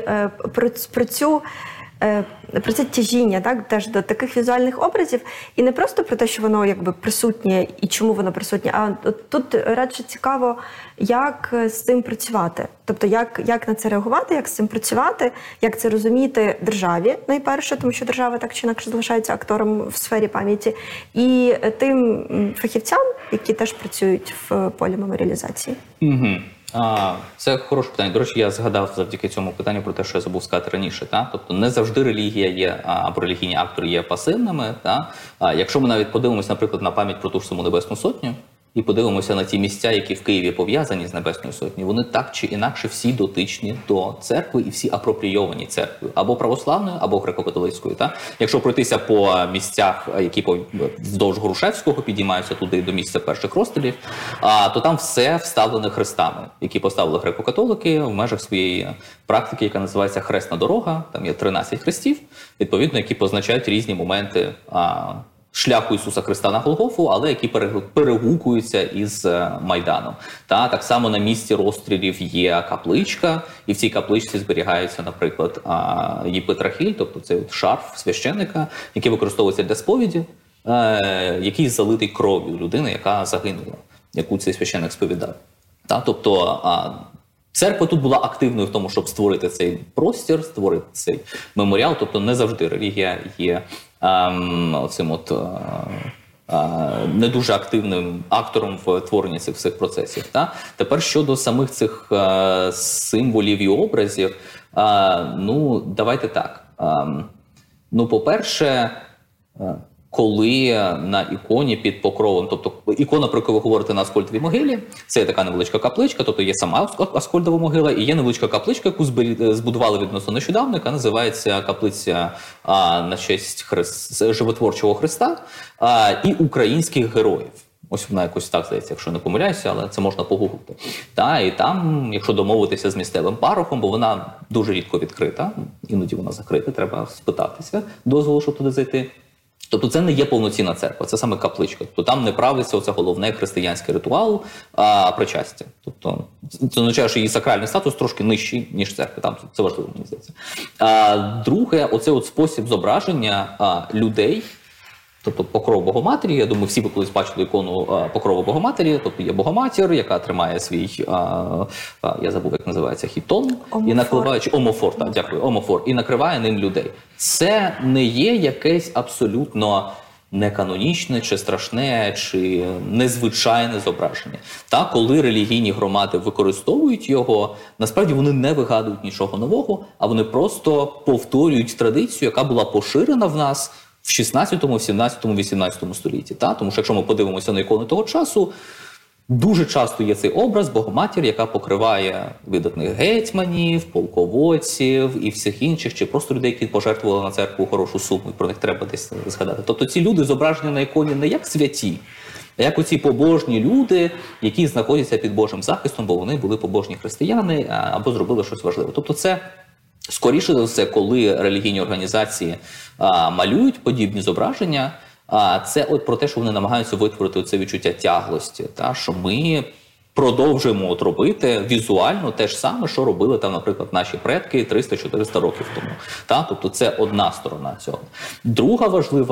[SPEAKER 2] про це тяжіння, так, теж до таких візуальних образів. І не просто про те, що воно якби присутнє і чому воно присутнє, а тут радше цікаво, як з цим працювати. Тобто, як на це реагувати, як з цим працювати, як це розуміти державі, найперше, тому що держава так чи інакше залишається актором в сфері пам'яті, і тим фахівцям, які теж працюють в полі меморіалізації.
[SPEAKER 4] Це хороше питання. До речі, я згадав завдяки цьому питанню про те, що я забув сказати раніше. Та? Тобто не завжди релігія є, або релігійні актори є пасивними. Та? Якщо ми навіть подивимося, наприклад, на пам'ять про ту ж саму Небесну Сотню, і подивимося на ті місця, які в Києві пов'язані з Небесною Сотнею, вони так чи інакше всі дотичні до церкви і всі апропрійовані церквою. Або православною, або греко-католицькою. Та? Якщо пройтися по місцях, які вздовж Грушевського підіймаються туди до місця перших розстрілів, то там все вставлене хрестами, які поставили греко-католики в межах своєї практики, яка називається хресна дорога. Там є 13 хрестів, відповідно, які позначають різні моменти шляху Ісуса Христа на Голгофу, але які перегукуються із Майданом. Так само на місці розстрілів є капличка, і в цій капличці зберігається, наприклад, єпитрахіль, тобто це шарф священника, який використовується для сповіді. який залитий кров'ю людини, яка загинула, яку цей священник сповідав. Тобто церква тут була активною в тому, щоб створити цей простір, створити цей меморіал. Тобто не завжди релігія є цим не дуже активним актором в творенні цих всіх процесів. Тепер щодо самих цих символів і образів, давайте так. По-перше, коли на іконі під покровом, тобто ікона, про яку ви говорите на Аскольдовій могилі, це є така невеличка капличка, тобто є сама Аскольдова могила і є невеличка капличка, яку збудували відносно нещодавно, яка називається каплиця на честь животворчого Христа і українських героїв. Ось вона якось так здається, якщо не помиляюся, але це можна погуглити. І там, якщо домовитися з місцевим парохом, бо вона дуже рідко відкрита, іноді вона закрита, треба спитатися дозволу, щоб туди зайти. Тобто це не є повноцінна церква, це саме капличка. Тобто там не правиться оце головне християнський ритуал причастя. Тобто це означає, що її сакральний статус трошки нижчий, ніж церква. Там це важливо, мені здається. Друге, оцей спосіб зображення людей, тобто покров Богоматері. Я думаю, всі ви колись бачили ікону покрову Богоматері. Тобто є Богоматір, яка тримає свій, я забув, як називається, хітон. І накриває, омофор, дякую, омофор. І накриває ним людей. Це не є якесь абсолютно неканонічне, чи страшне, чи незвичайне зображення. Коли релігійні громади використовують його, насправді вони не вигадують нічого нового, а вони просто повторюють традицію, яка була поширена в нас в 16, 17, 18 столітті. Тому що якщо ми подивимося на ікони того часу, дуже часто є цей образ Богоматір, яка покриває видатних гетьманів, полководців і всіх інших, чи просто людей, які пожертвували на церкву хорошу суму, і про них треба десь згадати. Тобто ці люди зображені на іконі не як святі, а як оці побожні люди, які знаходяться під Божим захистом, бо вони були побожні християни або зробили щось важливе. Тобто це скоріше за все, коли релігійні організації малюють подібні зображення, це про те, що вони намагаються витворити це відчуття тяглості, що ми продовжуємо робити візуально те ж саме, що робили там, наприклад, наші предки 300-400 років тому. Тобто це одна сторона цього. Друга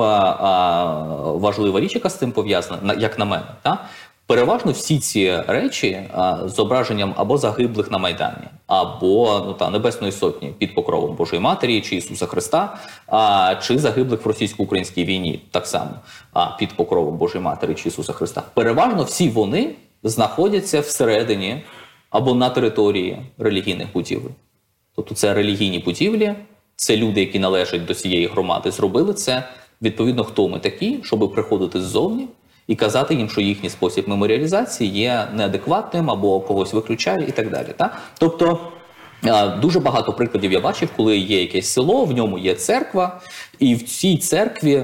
[SPEAKER 4] важлива річ, яка з цим пов'язана, як на мене, переважно всі ці речі з зображенням або загиблих на Майдані, або Небесної Сотні під покровом Божої Матері, чи Ісуса Христа, чи загиблих в російсько-українській війні, так само під покровом Божої Матері, чи Ісуса Христа. Переважно всі вони знаходяться всередині або на території релігійних будівель. Тобто це релігійні будівлі, це люди, які належать до цієї громади, зробили це. Відповідно, хто ми такі, щоб приходити ззовні і казати їм, що їхній спосіб меморіалізації є неадекватним або когось виключає і так далі. Тобто дуже багато прикладів я бачив, коли є якесь село, в ньому є церква, і в цій церкві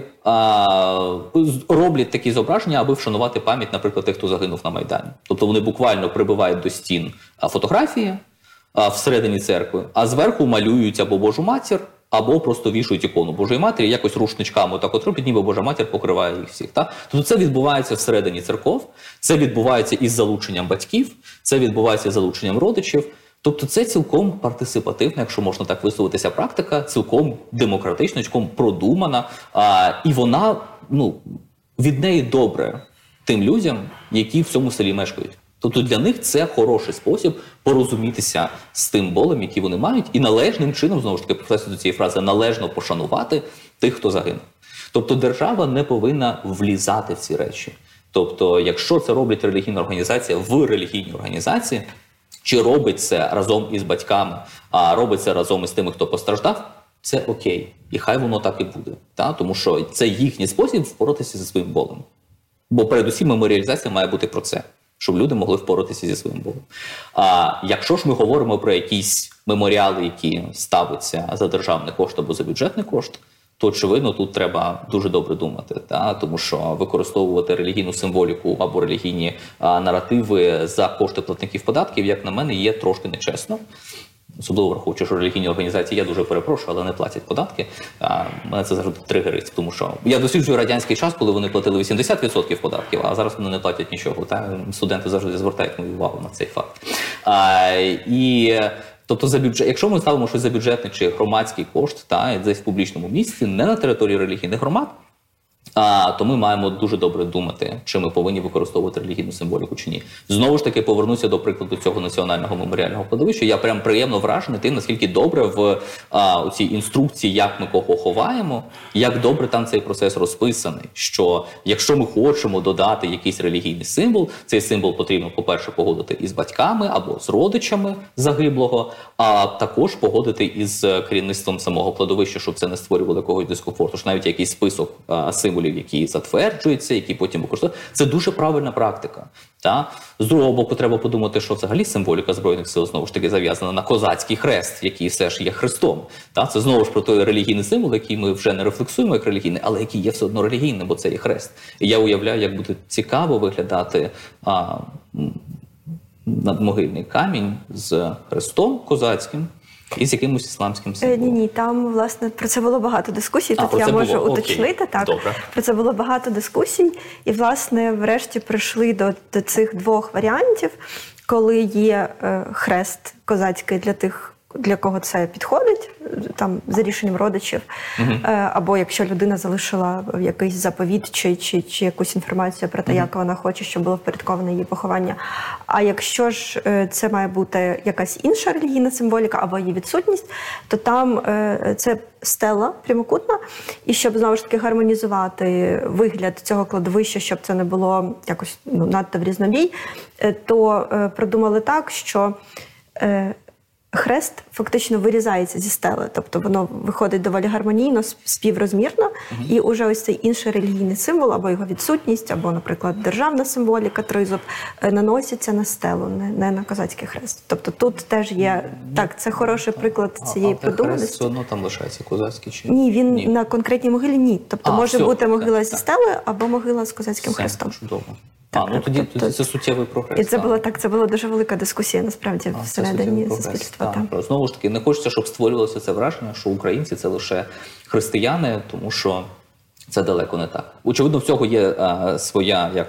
[SPEAKER 4] роблять такі зображення, аби вшанувати пам'ять, наприклад, тих, хто загинув на Майдані. Тобто вони буквально прибивають до стін фотографії всередині церкви, а зверху малюють або Божу Матір, або просто вішують ікону Божої Матері, якось рушничками так роблять, ніби Божа Матір покриває їх всіх. Тобто це відбувається всередині церков, це відбувається із залученням батьків, це відбувається з залученням родичів. Тобто це цілком партисипативна, якщо можна так висловитися, практика, цілком демократична, цілком продумана, і вона, від неї добре тим людям, які в цьому селі мешкають. Тобто для них це хороший спосіб порозумітися з тим болем, який вони мають, і належним чином, знову ж таки, повертаюся до цієї фрази, належно пошанувати тих, хто загинув. Тобто держава не повинна влізати в ці речі. Тобто, якщо це робить релігійна організація в релігійній організації, чи робить це разом із батьками, а робить це разом із тими, хто постраждав, це окей. І хай воно так і буде. Тому що це їхній спосіб впоратися зі своїм болем. Бо передусім меморіалізація має бути про це, щоб люди могли впоратися зі своїм болем. Якщо ж ми говоримо про якісь меморіали, які ставляться за державний кошт або за бюджетний кошт, то, очевидно, тут треба дуже добре думати. Тому що використовувати релігійну символіку або релігійні наративи за кошти платників податків, як на мене, є трошки нечесно. Особливо враховуючи, що релігійні організації, я дуже перепрошую, але не платять податки. Мене це завжди тригерить, тому що я досліджую радянський час, коли вони платили 80% податків, а зараз вони не платять нічого. Студенти завжди звертають мою увагу на цей факт. Тобто, якщо ми ставимо щось за бюджетний чи громадський кошт, десь в публічному місці, не на території релігійних громад, то ми маємо дуже добре думати, чи ми повинні використовувати релігійну символіку чи ні. Знову ж таки, повернуся до прикладу цього національного меморіального кладовища. Я прям приємно вражений тим, наскільки добре в цій інструкції, як ми кого ховаємо, як добре там цей процес розписаний. Що якщо ми хочемо додати якийсь релігійний символ, цей символ потрібно, по-перше, погодити із батьками або з родичами загиблого, а також погодити із керівництвом самого кладовища, щоб це не створювало якогось дискомфорту. Ж навіть якийсь список символів, які затверджуються, які потім використовуються. Це дуже правильна практика. Та? З другого боку, треба подумати, що взагалі символіка Збройних сил знову ж таки зав'язана на козацький хрест, який все ж є хрестом. Та? Це знову ж про той релігійний символ, який ми вже не рефлексуємо як релігійний, але який є все одно релігійним, бо це є хрест. І я уявляю, як буде цікаво виглядати надмогильний камінь з хрестом козацьким, і з якимось ісламським символом.
[SPEAKER 2] Ні, там, власне, про це було багато дискусій, тут я можу уточнити. Так, про це було багато дискусій, і, власне, врешті прийшли до цих двох варіантів, коли є хрест козацький для тих, для кого це підходить, там, за рішенням родичів, або якщо людина залишила якийсь заповіт чи якусь інформацію про те, як вона хоче, щоб було впорядковане її поховання. А якщо ж це має бути якась інша релігійна символіка або її відсутність, то там це стела прямокутна, і щоб, знову ж таки, гармонізувати вигляд цього кладовища, щоб це не було якось надто в різнобій, то придумали так, що хрест фактично вирізається зі стели, тобто воно виходить доволі гармонійно, співрозмірно, і уже ось цей інший релігійний символ, або його відсутність, або, наприклад, державна символіка, тризуб, наноситься на стелу, не на козацький хрест. Тобто тут теж є, так, це хороший приклад цієї продуманості.
[SPEAKER 4] Хрест все одно там лишається козацький чи?
[SPEAKER 2] Ні, він на конкретній могилі ні. Тобто може бути могила зі стелею, або могила з козацьким хрестом.
[SPEAKER 4] Чудово. Тоді це суттєвий прогрес.
[SPEAKER 2] І це була дуже велика дискусія, насправді, всередині суспільства.
[SPEAKER 4] Знову ж таки, не хочеться, щоб створювалося це враження, що українці – це лише християни, тому що це далеко не так. Очевидно, в цього є своя,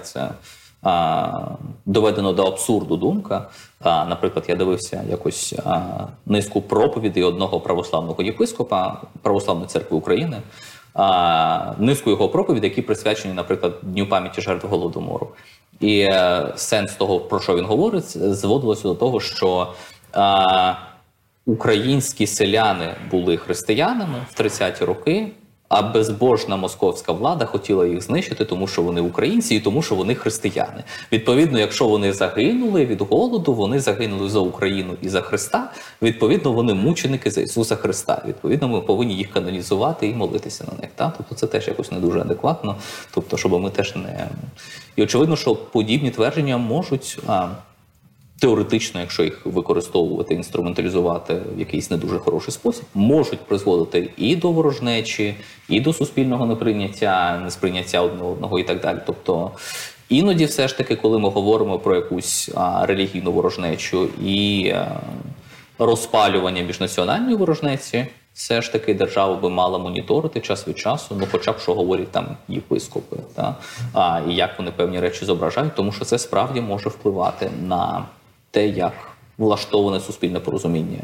[SPEAKER 4] доведено до абсурду думка. Наприклад, я дивився якось низку проповідей одного православного єпископа Православної церкви України, низку його проповідей, які присвячені, наприклад, Дню пам'яті жертв Голодомору. І сенс того, про що він говорить, зводилося до того, що українські селяни були християнами в 30-ті роки, а безбожна московська влада хотіла їх знищити, тому що вони українці і тому, що вони християни. Відповідно, якщо вони загинули від голоду, вони загинули за Україну і за Христа, відповідно, вони мученики за Ісуса Христа. Відповідно, ми повинні їх канонізувати і молитися на них. Тобто це теж якось не дуже адекватно, тобто, щоб ми теж не... І очевидно, що подібні твердження можуть... теоретично, якщо їх використовувати, інструменталізувати в якийсь не дуже хороший спосіб, можуть призводити і до ворожнечі, і до суспільного неприйняття, несприйняття одного і так далі. Тобто іноді все ж таки, коли ми говоримо про якусь релігійну ворожнечу і розпалювання міжнаціональної ворожнеці, все ж таки держава би мала моніторити час від часу, хоча б що говорять там єпископи, і як вони певні речі зображають, тому що це справді може впливати на те, як влаштоване суспільне порозуміння.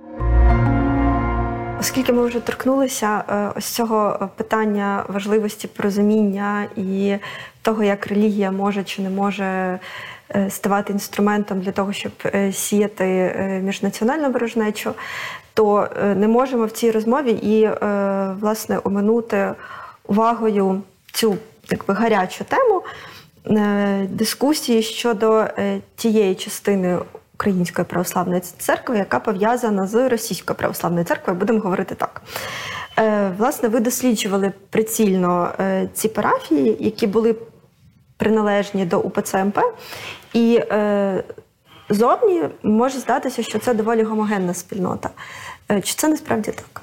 [SPEAKER 2] Оскільки ми вже торкнулися ось цього питання важливості порозуміння і того, як релігія може чи не може ставати інструментом для того, щоб сіяти міжнаціональну ворожнечу, то не можемо в цій розмові і, власне, оминути увагою цю гарячу тему дискусії щодо тієї частини Української православної церкви, яка пов'язана з Російською православною церквою, будемо говорити так. Власне, ви досліджували прицільно ці парафії, які були приналежні до УПЦ МП, і зовні може здатися, що це доволі гомогенна спільнота. Чи це насправді так?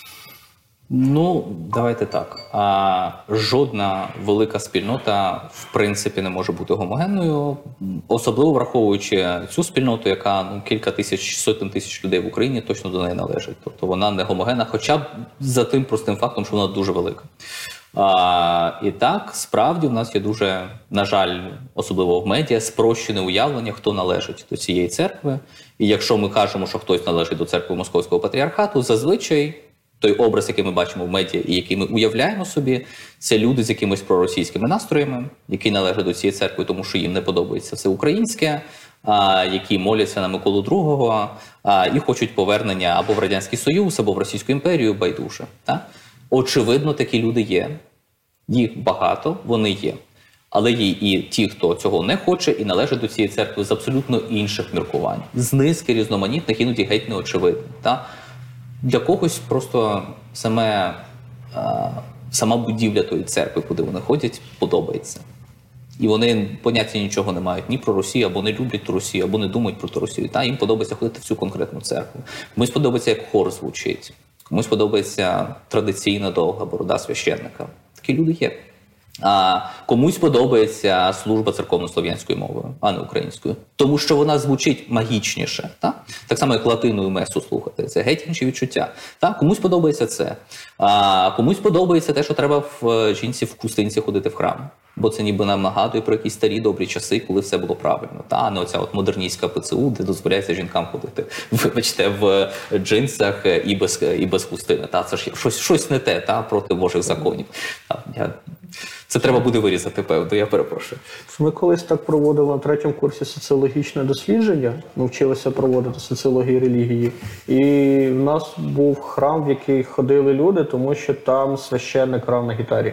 [SPEAKER 4] Давайте так. Жодна велика спільнота, в принципі, не може бути гомогенною, особливо враховуючи цю спільноту, яка кілька тисяч, сотень тисяч людей в Україні точно до неї належить. Тобто вона не гомогенна, хоча б за тим простим фактом, що вона дуже велика. І так, справді, в нас є дуже, на жаль, особливо в медіа, спрощене уявлення, хто належить до цієї церкви. І якщо ми кажемо, що хтось належить до церкви Московського патріархату, зазвичай Той образ, який ми бачимо в медіа і який ми уявляємо собі, це люди з якимись проросійськими настроями, які належать до цієї церкви, тому що їм не подобається все українське, які моляться на Миколу II і хочуть повернення або в Радянський Союз, або в Російську імперію, байдуже. Так? Очевидно, такі люди є. Їх багато, вони є. Але є і ті, хто цього не хоче і належить до цієї церкви з абсолютно інших міркувань. З низки різноманітних, іноді геть неочевидних. Так? Для когось просто сама будівля тої церкви, куди вони ходять, подобається. І вони поняття нічого не мають ні про Росію, або не люблять ту Росію, або не думають про ту Росію. Та їм подобається ходити в цю конкретну церкву. Комусь подобається, як хор звучить. Комусь подобається традиційна довга борода священника. Такі люди є. А комусь подобається служба церковно-слов'янською мовою, а не українською. Тому що вона звучить магічніше. Так само, як латину і месу слухати. Це геть інші відчуття. Комусь подобається це. А комусь подобається те, що треба в жінці в хустинці ходити в храм. Бо це ніби нам нагадує про якісь старі добрі часи, коли все було правильно. А не оця модерністська ПЦУ, де дозволяється жінкам ходити, вибачте, в джинсах і без хустини. Це ж щось не те, проти Божих законів. Це треба буде вирізати, певно, я перепрошую.
[SPEAKER 3] Ми колись так проводили на 3-му курсі соціологічне дослідження, ми вчилися проводити соціологію релігії, і в нас був храм, в який ходили люди, тому що там священник грав на гітарі.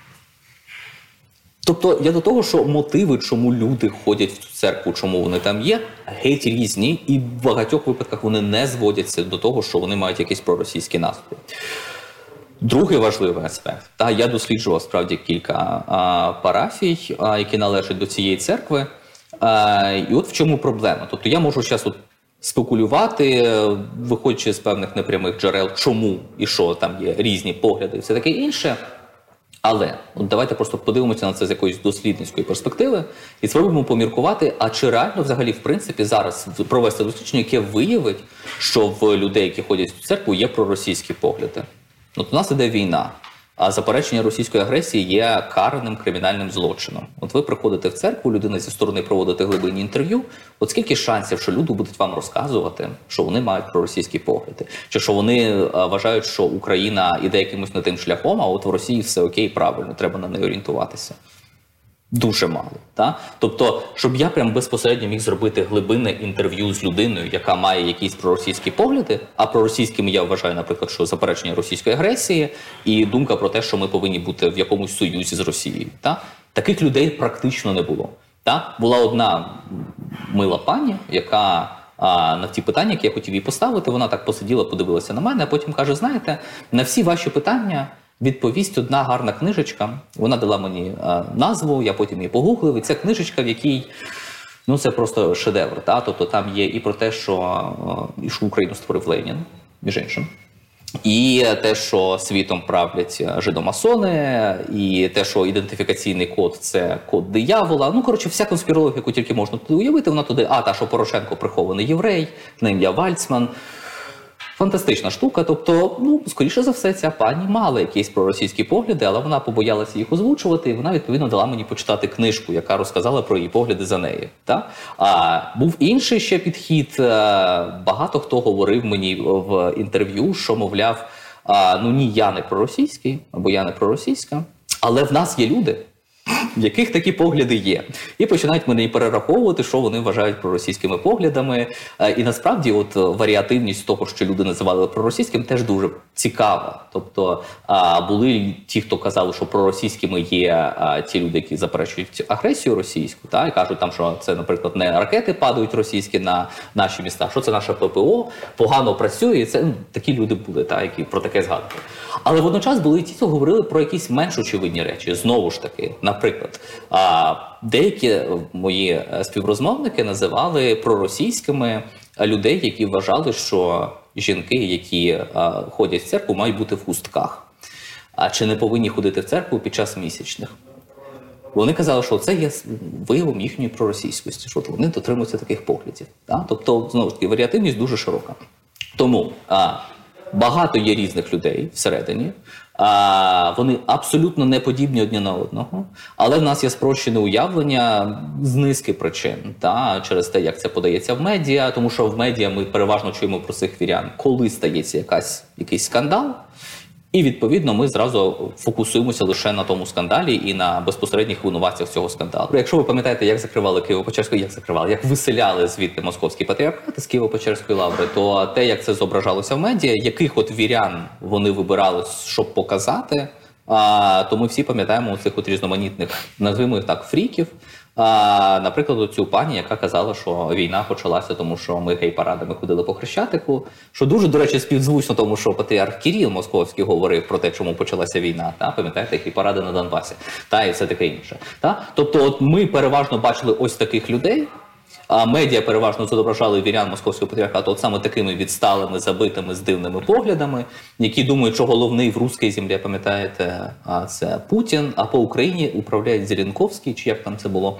[SPEAKER 4] Тобто я до того, що мотиви, чому люди ходять в цю церкву, чому вони там є, геть різні, і в багатьох випадках вони не зводяться до того, що вони мають якісь проросійські настрої. Другий важливий аспект. Я досліджував справді кілька парафій, які належать до цієї церкви. І от в чому проблема. Тобто я можу зараз спекулювати, виходячи з певних непрямих джерел, чому і що там є різні погляди і все таке інше. Але давайте просто подивимося на це з якоїсь дослідницької перспективи і спробуємо поміркувати, а чи реально взагалі, в принципі, зараз провести дослідження, яке виявить, що в людей, які ходять в церкву, є проросійські погляди. У нас іде війна, а заперечення російської агресії є караним кримінальним злочином. Ви приходите в церкву, людина зі сторони проводите глибинні інтерв'ю, скільки шансів, що люди будуть вам розказувати, що вони мають проросійські погляди, чи що вони вважають, що Україна іде якимось не тим шляхом, а в Росії все окей, правильно, треба на неї орієнтуватися. Дуже мало. Тобто, щоб я прям безпосередньо міг зробити глибинне інтерв'ю з людиною, яка має якісь проросійські погляди, а проросійськими я вважаю, наприклад, що заперечення російської агресії і думка про те, що ми повинні бути в якомусь союзі з Росією. Таких людей практично не було. Була одна мила пані, яка на ті питання, які я хотів їй поставити, вона так посиділа, подивилася на мене, а потім каже, знаєте, на всі ваші питання відповість одна гарна книжечка. Вона дала мені назву, я потім її погуглив. І це книжечка, в якій, це просто шедевр. Тобто там є і про те, що Україну створив Ленін, між іншим. І те, що світом правлять жидомасони, і те, що ідентифікаційний код – це код диявола. Вся конспірологія, яку тільки можна туди уявити, вона туди, що Порошенко прихований єврей, на ім'я Вальцман. Фантастична штука, тобто, скоріше за все, ця пані мала якісь проросійські погляди, але вона побоялася їх озвучувати, і вона, відповідно, дала мені почитати книжку, яка розказала про її погляди за неї. Був інший ще підхід, багато хто говорив мені в інтерв'ю, що, мовляв, ні, я не проросійський, або я не проросійська, але в нас є люди, в яких такі погляди є. І починають мені перераховувати, що вони вважають проросійськими поглядами. І насправді варіативність того, що люди називали проросійським, теж дуже цікава. Тобто були ті, хто казали, що проросійськими є ті люди, які заперечують агресію російську, і кажуть, що це, наприклад, не ракети падають російські на наші міста, що це наше ППО, погано працює. І це такі люди були, які про таке згадували. Але водночас були ті, хто говорили про якісь менш очевидні речі. Знову ж таки, наприклад, деякі мої співрозмовники називали проросійськими людей, які вважали, що жінки, які ходять в церкву, мають бути в хустках. Чи не повинні ходити в церкву під час місячних. Вони казали, що це є виявом їхньої проросійськості, що вони дотримуються таких поглядів. Тобто, знову ж таки, варіативність дуже широка. Тому багато є різних людей всередині. Вони абсолютно не подібні одні на одного, але в нас є спрощене уявлення з низки причин, через те, як це подається в медіа, тому що в медіа ми переважно чуємо про цих вірян, коли стається якийсь скандал, і, відповідно, ми зразу фокусуємося лише на тому скандалі і на безпосередніх винуватцях цього скандалу. Якщо ви пам'ятаєте, як закривали Києво-Печерську, як виселяли звідти Московський патріархат з Києво-Печерської лаври, то те, як це зображалося в медіа, яких от вірян вони вибирали, щоб показати, то ми всі пам'ятаємо цих от різноманітних, назвемо їх так, фріків. Наприклад, цю пані, яка казала, що війна почалася, тому що ми гей-парадами ходили по Хрещатику, що дуже, до речі, співзвучно тому, що патріарх Кирил Московський говорив про те, чому почалася війна, пам'ятаєте, гей-паради на Донбасі, і все таке інше. Тобто от ми переважно бачили ось таких людей, а медіа переважно зображали вірян Московського патріархату от саме такими відсталими, забитими, з дивними поглядами, які думають, що головний в русській землі, пам'ятаєте, це Путін, а по Україні управляє Зеленковський, чи як там це було,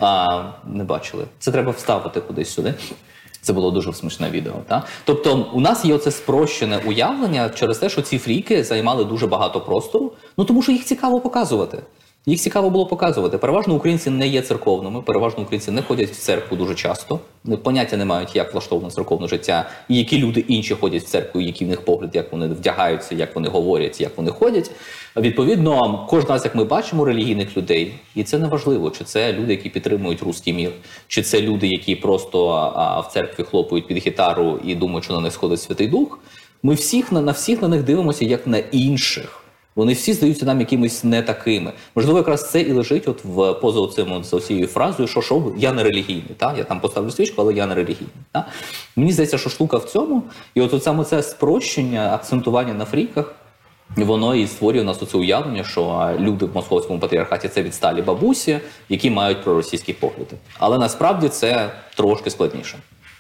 [SPEAKER 4] не бачили. Це треба вставити кудись сюди. Це було дуже смішне відео. Тобто у нас є оце спрощене уявлення через те, що ці фріки займали дуже багато простору, тому що їх цікаво показувати. Їх цікаво було показувати. Переважно українці не є церковними, переважно українці не ходять в церкву дуже часто, поняття не мають, як влаштоване церковне життя, і які люди інші ходять в церкву, які в них погляд, як вони вдягаються, як вони говорять, як вони ходять. Відповідно, кожен раз, як ми бачимо релігійних людей, і це не важливо, чи це люди, які підтримують руський мір, чи це люди, які просто в церкві хлопають під гітару і думають, що на них сходить Святий Дух, ми на всіх на них дивимося, як на інших. Вони всі здаються нам якимись не такими. Можливо, якраз це і лежить поза цією фразою, що я не релігійний. Я там поставлю свічку, але я не релігійний. Мені здається, що штука в цьому. І от саме це спрощення, акцентування на фріках, воно і створює у нас оце уявлення, що люди в Московському патріархаті – це відсталі бабусі, які мають проросійські погляди. Але насправді це трошки складніше.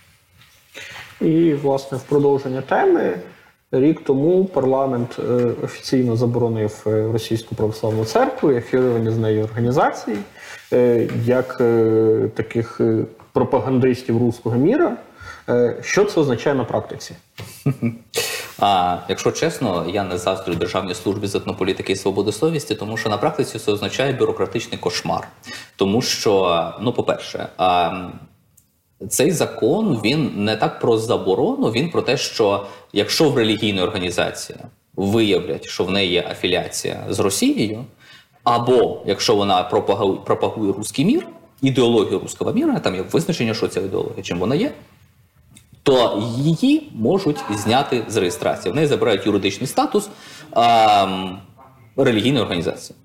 [SPEAKER 3] І, власне, в продовження теми, рік тому парламент офіційно заборонив Російську православну церкву і афіліровані з нею організації, як таких пропагандистів руського міра. Що це означає на практиці?
[SPEAKER 4] Якщо чесно, я не заздрю Державній службі з етнополітики і свободи совісті, тому що на практиці це означає бюрократичний кошмар. Тому що, по-перше, цей закон, він не так про заборону, він про те, що якщо в релігійній організації виявлять, що в неї є афіліація з Росією, або якщо вона пропагує руський мір, ідеологію руського міра, там є визначення, що ця ідеологія, чим вона є, то її можуть зняти з реєстрації. В неї забирають юридичний статус релігійної організації.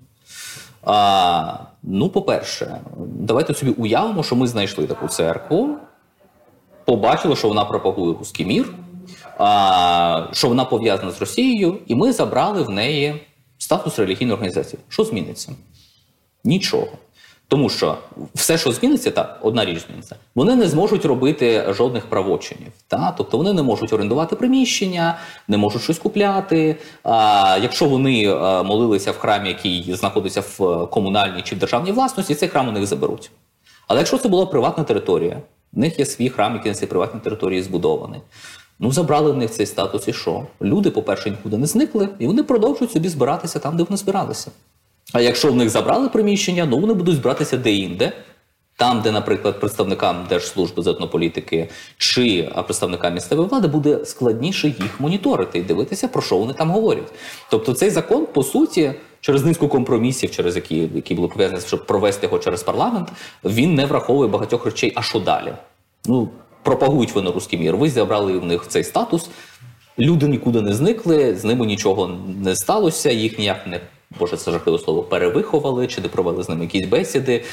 [SPEAKER 4] По-перше, давайте собі уявимо, що ми знайшли таку церкву, побачили, що вона пропагує руський мір, що вона пов'язана з Росією, і ми забрали в неї статус релігійної організації. Що зміниться? Нічого. Тому що все, що зміниться, одна річ зміниться, вони не зможуть робити жодних правочинів. Тобто вони не можуть орендувати приміщення, не можуть щось купляти. Якщо вони молилися в храмі, який знаходиться в комунальній чи в державній власності, цей храм у них заберуть. Але якщо це була приватна територія, в них є свій храм, який на цій приватній території збудований. Забрали в них цей статус і що? Люди, по-перше, нікуди не зникли, і вони продовжують собі збиратися там, де вони збиралися. А якщо в них забрали приміщення, вони будуть збиратися де-інде, там, де, наприклад, представникам Держслужби з етнополітики чи представникам місцевої влади буде складніше їх моніторити і дивитися, про що вони там говорять. Тобто цей закон, по суті, через низку компромісів, через які були пов'язані, щоб провести його через парламент, він не враховує багатьох речей, а що далі? Пропагують вони руський мір, ви забрали в них цей статус, люди нікуди не зникли, з ними нічого не сталося, їх ніяк не, боже, це жахливе слово, перевиховали, чи не провели з ними якісь бесіди.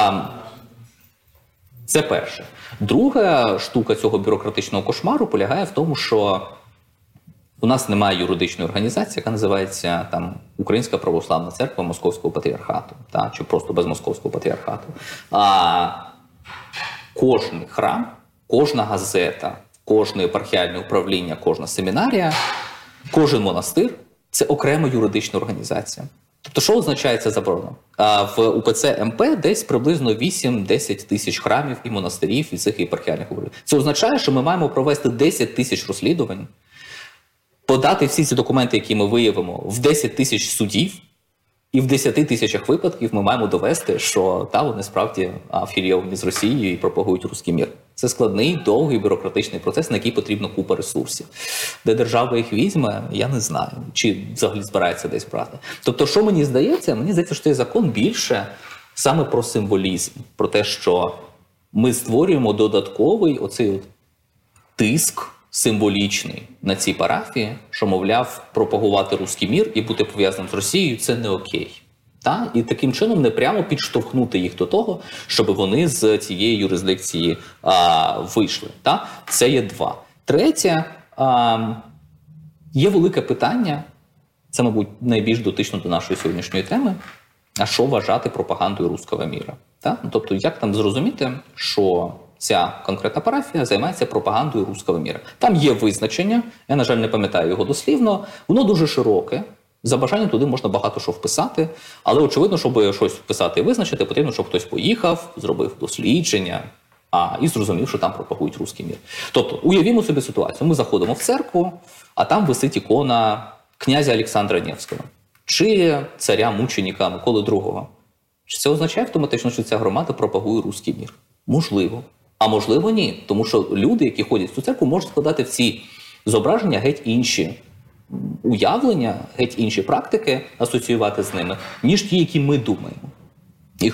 [SPEAKER 4] Це перше. Друга штука цього бюрократичного кошмару полягає в тому, що у нас немає юридичної організації, яка називається Українська православна церква Московського патріархату, чи просто без Московського патріархату. Кожний храм, кожна газета, кожне епархіальне управління, кожна семінарія, кожен монастир – це окрема юридична організація. Тобто, що означає ця заборона? В УПЦ МП десь приблизно 8-10 тисяч храмів і монастирів і цих єпархіальних управлінь. Це означає, що ми маємо провести 10 тисяч розслідувань подати всі ці документи, які ми виявимо, в 10 тисяч судів, і в 10 тисячах випадків ми маємо довести, що вони справді афілійовані з Росією і пропагують руський мір. Це складний, довгий бюрократичний процес, на який потрібно купа ресурсів. Де держава їх візьме, я не знаю. Чи взагалі збирається десь брати. Тобто, що мені здається? Мені здається, що цей закон більше саме про символізм. Про те, що ми створюємо додатковий оцей тиск символічний на ці парафії, що, мовляв, пропагувати руський мір і бути пов'язаним з Росією – це не окей. І таким чином не прямо підштовхнути їх до того, щоб вони з цієї юрисдикції вийшли. Це є два. Третє, є велике питання, це, мабуть, найбільш дотично до нашої сьогоднішньої теми, а що вважати пропагандою руського міра. Тобто, як там зрозуміти, що ця конкретна парафія займається пропагандою руського міра. Там є визначення, я, на жаль, не пам'ятаю його дослівно, воно дуже широке, за бажанням туди можна багато що вписати, але очевидно, щоб щось вписати і визначити, потрібно, щоб хтось поїхав, зробив дослідження, і зрозумів, що там пропагують руський мір. Тобто, уявімо собі ситуацію, ми заходимо в церкву, а там висить ікона князя Олександра Невського, чи царя-мученика Миколи II. Чи це означає автоматично, що ця громада пропагує руський мір? Можливо. А можливо, ні. Тому що люди, які ходять в цю церкву, можуть складати в ці зображення геть інші уявлення, геть інші практики, асоціювати з ними, ніж ті, які ми думаємо. І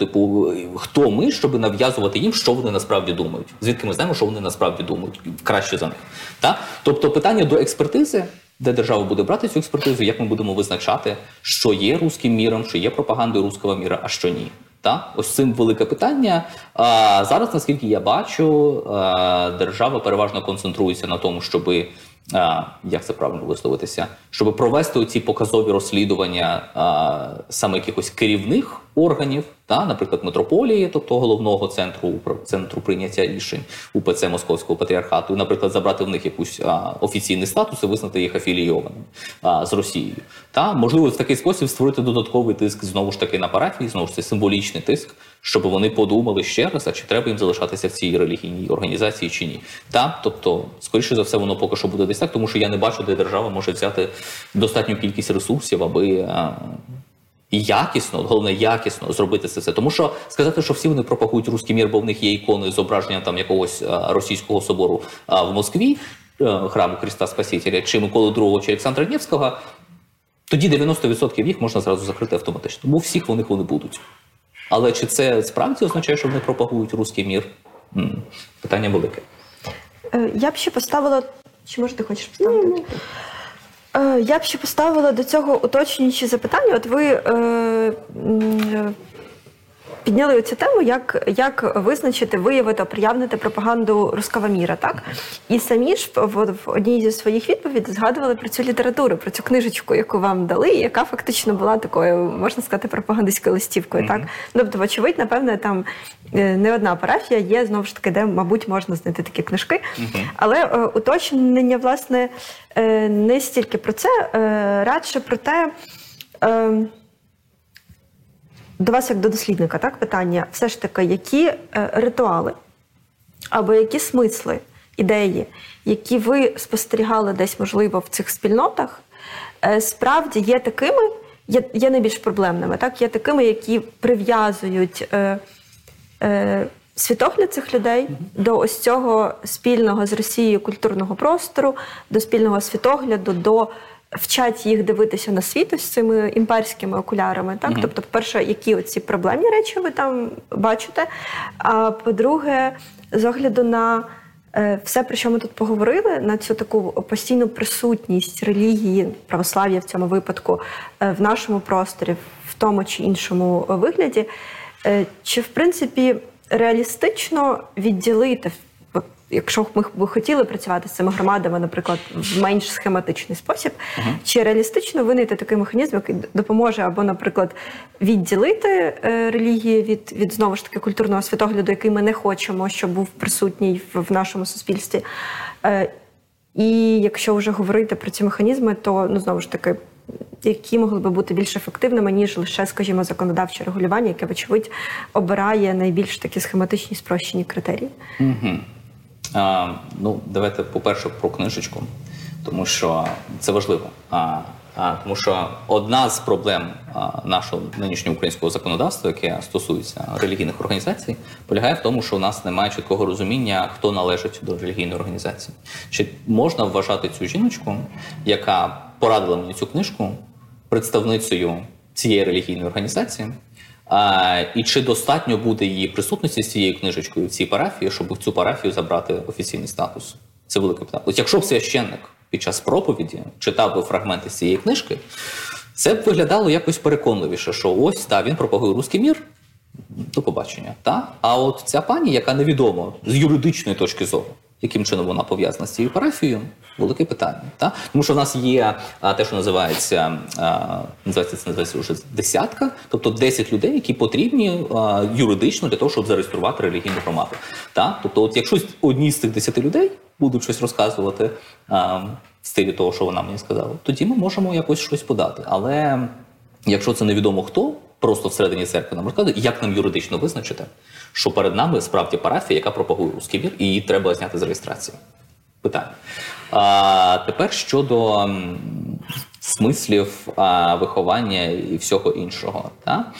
[SPEAKER 4] хто ми, щоб нав'язувати їм, що вони насправді думають? Звідки ми знаємо, що вони насправді думають? Краще за них. Тобто питання до експертизи, де держава буде брати цю експертизу, як ми будемо визначати, що є руським міром, що є пропагандою руського міра, а що ні. Ось цим велике питання. Зараз, наскільки я бачу, держава переважно концентрується на тому, щоб, як це правильно висловитися, щоб провести оці показові розслідування саме якихось керівних органів, наприклад, митрополії, тобто головного центру прийняття рішень УПЦ Московського патріархату, і, наприклад, забрати в них якийсь офіційний статус і визнати їх афілійованими з Росією. Можливо, в такий спосіб створити додатковий тиск, знову ж таки, на парафії, знову ж це символічний тиск, щоб вони подумали ще раз, а чи треба їм залишатися в цій релігійній організації чи ні. Тобто, скоріше за все, воно поки що буде десь так, тому що я не бачу, де держава може взяти достатню кількість ресурсів, аби якісно, головне якісно зробити це все. Тому що сказати, що всі вони пропагують руський мір, бо в них є ікони зображення там якогось російського собору в Москві, храму Христа Спасителя, чи Миколи II, чи Олександра Невського, тоді 90% їх можна зразу закрити автоматично. Бо всіх вони будуть. Але чи це справді означає, що вони пропагують руський мір? Питання велике.
[SPEAKER 2] Я б ще поставила... Чи може ти хочеш поставити? Я б ще поставила до цього уточнюючі запитання. От ви підняли цю тему, як визначити, виявити, оприявнити пропаганду руського міра, так? І самі ж в одній зі своїх відповідей згадували про цю літературу, про цю книжечку, яку вам дали, яка фактично була такою, можна сказати, пропагандистською листівкою, так? Тобто, вочевидь, напевно, там не одна парафія є, знову ж таки, де, мабуть, можна знайти такі книжки. Але уточнення, власне, не стільки про це, радше про те, до вас, як до дослідника, так, питання, все ж таки, які ритуали або які смисли, ідеї, які ви спостерігали десь, можливо, в цих спільнотах, справді є такими, є найбільш проблемними, так, є такими, які прив'язують світогляд цих людей до ось цього спільного з Росією культурного простору, до спільного світогляду, до вчать їх дивитися на світ ось цими імперськими окулярами. Так? Тобто, по-перше, які оці проблемні речі ви там бачите, а по-друге, з огляду на все, про що ми тут поговорили, на цю таку постійну присутність релігії, православ'я в цьому випадку, в нашому просторі, в тому чи іншому вигляді, чи, в принципі, реалістично відділити, якщо ми хотіли працювати з цими громадами, наприклад, в менш схематичний спосіб, чи реалістично винайти такий механізм, який допоможе або, наприклад, відділити релігію від знову ж таки, культурного світогляду, який ми не хочемо, щоб був присутній в нашому суспільстві. І якщо вже говорити про ці механізми, то, знову ж таки, які могли би бути більш ефективними, ніж лише, скажімо, законодавче регулювання, яке, вочевидь, обирає найбільш такі схематичні, спрощені критерії.
[SPEAKER 4] Давайте, по-перше, про книжечку. тому що це важливо. Тому що одна з проблем нашого нинішнього українського законодавства, яке стосується релігійних організацій, полягає в тому, що у нас немає чіткого розуміння, хто належить до релігійної організації. Чи можна вважати цю жіночку, яка порадила мені цю книжку, представницею цієї релігійної організації, і чи достатньо буде її присутності з цією книжечкою в цій парафії, щоб в цю парафію забрати офіційний статус? Це велике питання. Ось якщо б священник під час проповіді читав би фрагменти з цієї книжки, це б виглядало якось переконливіше, що ось, він пропагує руський мір, до побачення. А от ця пані, яка невідомо з юридичної точки зору, яким чином вона пов'язана з цією парафією, велике питання. Тому що в нас є те, що називається вже десятка, тобто 10 людей, які потрібні юридично для того, щоб зареєструвати релігійну громаду. Тобто, от якщо одні з цих 10 людей будуть щось розказувати в стилі того, що вона мені сказала, тоді ми можемо якось щось подати. Але якщо це невідомо хто, просто всередині церкви нам розказує, як нам юридично визначити, що перед нами справді парафія, яка пропагує руський мір, і її треба зняти з реєстрації. Питання. Тепер щодо смислів виховання і всього іншого.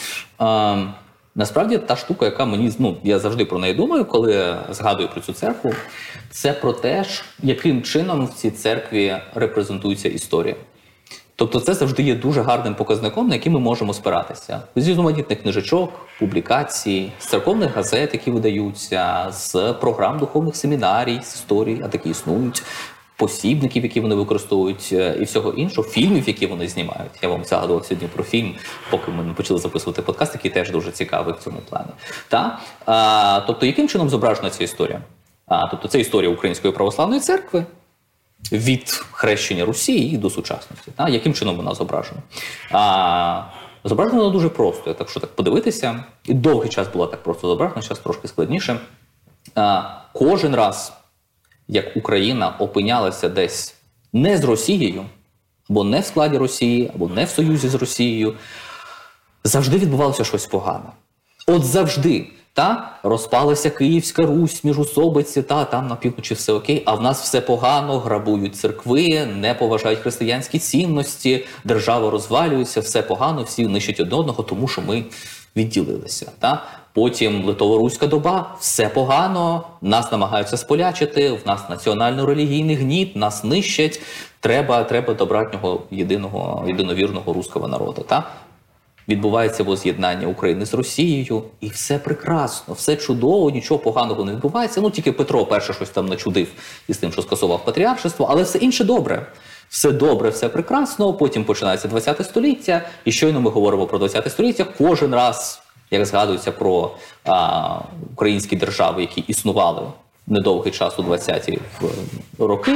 [SPEAKER 4] Насправді та штука, яка мені, я завжди про неї думаю, коли згадую про цю церкву, це про те, яким чином в цій церкві репрезентується історія. Тобто це завжди є дуже гарним показником, на який ми можемо спиратися. З різноманітних книжечок, публікацій, з церковних газет, які видаються, з програм духовних семінарій, з історій, а такі існують, посібників, які вони використовують, і всього іншого, фільмів, які вони знімають. Я вам згадував сьогодні про фільм, поки ми не почали записувати подкаст, який теж дуже цікавий в цьому плані. Тобто, яким чином зображена ця історія? Тобто, це історія Української православної церкви, від хрещення Росії до сучасності. Яким чином вона зображена? Зображена вона дуже просто. Якщо так подивитися, і довгий час була так просто зображена, зараз трошки складніше. Кожен раз, як Україна опинялася десь не з Росією, або не в складі Росії, або не в союзі з Росією, завжди відбувалося щось погане. От завжди. Розпалася Київська Русь, міжусобиці, там на півночі все окей, а в нас все погано, грабують церкви, не поважають християнські цінності, держава розвалюється, все погано, всі нищать один одного, тому що ми відділилися. Потім Литово-Руська доба, все погано, нас намагаються сполячити, в нас національно-релігійний гніт, нас нищать, треба добратнього єдиновірного руського народу. Відбувається воз'єднання України з Росією, і все прекрасно, все чудово, нічого поганого не відбувається. Тільки Петро перше щось там начудив із тим, що скасував патріаршество, але все інше добре. Все добре, все прекрасно, потім починається 20 століття, і щойно ми говоримо про 20 століття, кожен раз, як згадується про українські держави, які існували недовгий час у 20-ті роки,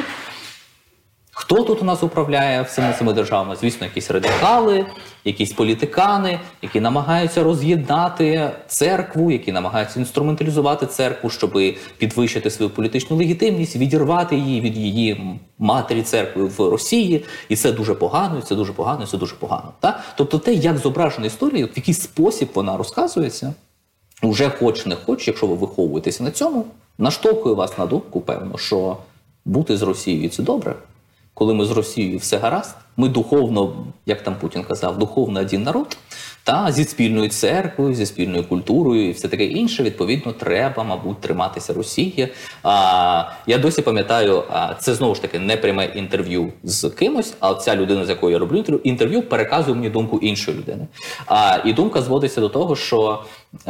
[SPEAKER 4] хто тут у нас управляє всіми цими державами? Звісно, якісь радикали, якісь політикани, які намагаються роз'єднати церкву, які намагаються інструменталізувати церкву, щоб підвищити свою політичну легітимність, відірвати її від її матері церкви в Росії. І це дуже погано, і це дуже погано, і це дуже погано. Тобто те, як зображена історія, в який спосіб вона розказується, вже хоч не хоч, якщо ви виховуєтеся на цьому, наштовхує вас на думку, певно, що бути з Росією – це добре. Коли ми з Росією все гаразд, ми духовно, як там Путін казав, духовно один народ, зі спільною церквою, зі спільною культурою і все таке інше, відповідно, треба, мабуть, триматися Росії. Я досі пам'ятаю, це знову ж таки не пряме інтерв'ю з кимось, а ця людина, з якою я роблю інтерв'ю, переказує мені думку іншої людини. І думка зводиться до того, що,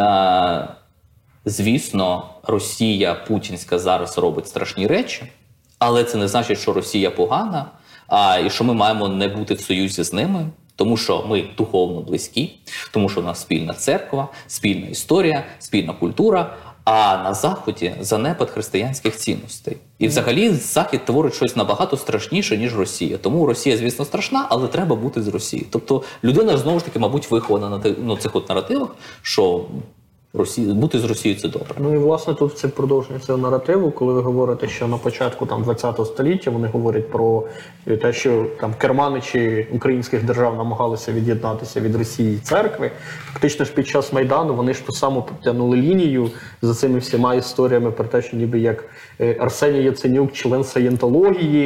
[SPEAKER 4] звісно, Росія путінська зараз робить страшні речі, але це не значить, що Росія погана, і що ми маємо не бути в союзі з ними, тому що ми духовно близькі, тому що у нас спільна церква, спільна історія, спільна культура, а на Заході занепад християнських цінностей. І взагалі Захід творить щось набагато страшніше, ніж Росія. Тому Росія, звісно, страшна, але треба бути з Росією. Тобто людина, знову ж таки, мабуть, вихована на цих наративах, що бути з Росією – це добре.
[SPEAKER 3] І, власне, тут це продовження цього наративу, коли ви говорите, що на початку ХХ століття вони говорять про те, що керманичі українських держав намагалися від'єднатися від Росії і церкви. Фактично ж під час Майдану вони ж ту саму підтягнули лінію за цими всіма історіями про те, що ніби як Арсеній Яценюк, член саєнтології,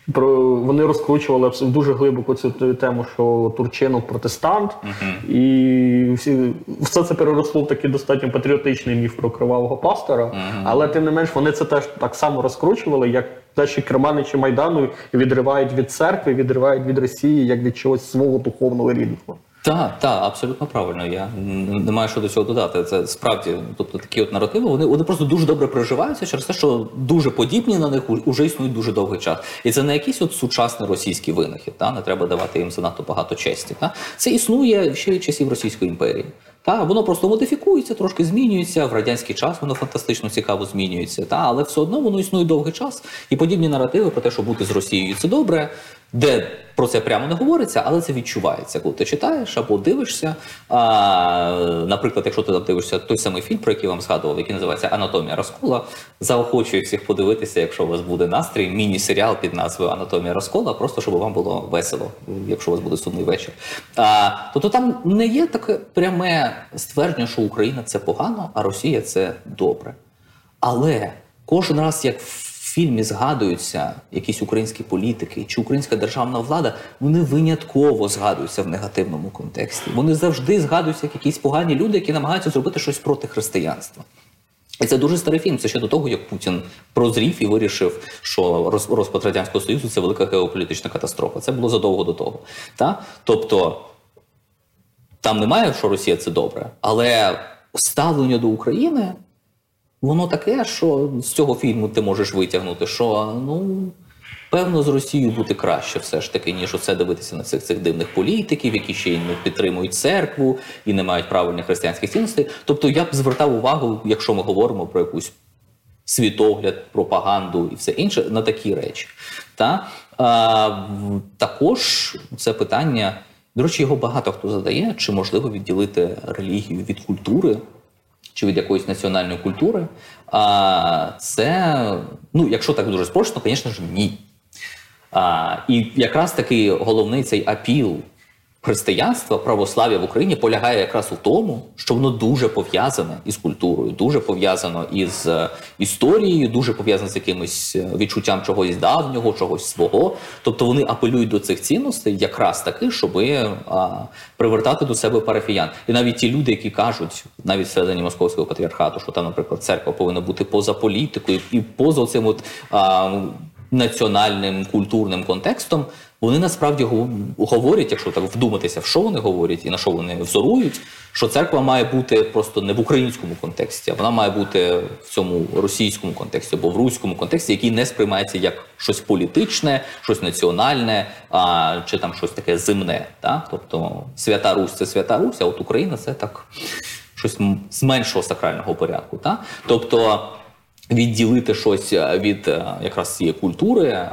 [SPEAKER 3] вони розкручували дуже глибоко цю тему, що Турчинов протестант, і все це переросло в такий достатньо патріотичний міф про кривавого пастора, але тим не менш вони це теж так само розкручували, як те, що керманичі Майдану відривають від церкви, відривають від Росії, як від чогось свого духовного рідного.
[SPEAKER 4] Так, абсолютно правильно. Я не маю що до цього додати. Це справді, тобто такі от наративи, вони просто дуже добре приживаються через те, що дуже подібні на них уже існують дуже довгий час. І це не якийсь от сучасний російський винахід, не треба давати їм занадто багато честі. Це існує ще від часів Російської імперії. Воно просто модифікується, трошки змінюється, в радянський час воно фантастично цікаво змінюється, але все одно воно існує довгий час. І подібні наративи про те, що бути з Росією – це добре, де про це прямо не говориться, але це відчувається, коли ти читаєш або дивишся. Наприклад, якщо ти дивишся той самий фільм, про який я вам згадував, який називається «Анатомія розкола», заохочую всіх подивитися, якщо у вас буде настрій, міні-серіал під назвою «Анатомія розкола», просто щоб вам було весело, якщо у вас буде сумний вечір. Тобто там не є таке пряме ствердження, що Україна – це погано, а Росія – це добре. Але кожен раз, як в фільмі згадуються якісь українські політики чи українська державна влада, вони винятково згадуються в негативному контексті. Вони завжди згадуються як якісь погані люди, які намагаються зробити щось проти християнства. І це дуже старий фільм. Це ще до того, як Путін прозрів і вирішив, що розпад Радянського Союзу – це велика геополітична катастрофа. Це було задовго до того. Тобто, там немає, що Росія – це добре, але ставлення до України – воно таке, що з цього фільму ти можеш витягнути, що, певно, з Росією бути краще все ж таки, ніж оце дивитися на цих дивних політиків, які ще й не підтримують церкву і не мають правильних християнських цінностей. Тобто я б звертав увагу, якщо ми говоримо про якусь світогляд, пропаганду і все інше, на такі речі. Також це питання, до речі, його багато хто задає, чи можливо відділити релігію від культури, чи від якоїсь національної культури, це, якщо так дуже спрощено, звісно ж, ні. І якраз такий головний цей апіл християнства, православ'я в Україні полягає якраз у тому, що воно дуже пов'язане із культурою, дуже пов'язано із історією, дуже пов'язане з якимось відчуттям чогось давнього, чогось свого. Тобто вони апелюють до цих цінностей якраз таки, щоб привертати до себе парафіян. І навіть ті люди, які кажуть, навіть всередині Московського патріархату, що там, наприклад, церква повинна бути поза політикою і поза цим національним, культурним контекстом, вони насправді говорять, якщо так вдуматися, в що вони говорять і на що вони взорують, що церква має бути просто не в українському контексті, а вона має бути в цьому російському контексті або в руському контексті, який не сприймається як щось політичне, щось національне, чи там щось таке земне. Тобто Свята Русь – це Свята Русь, а от Україна – це так щось з меншого сакрального порядку. Тобто відділити щось від якраз цієї культури,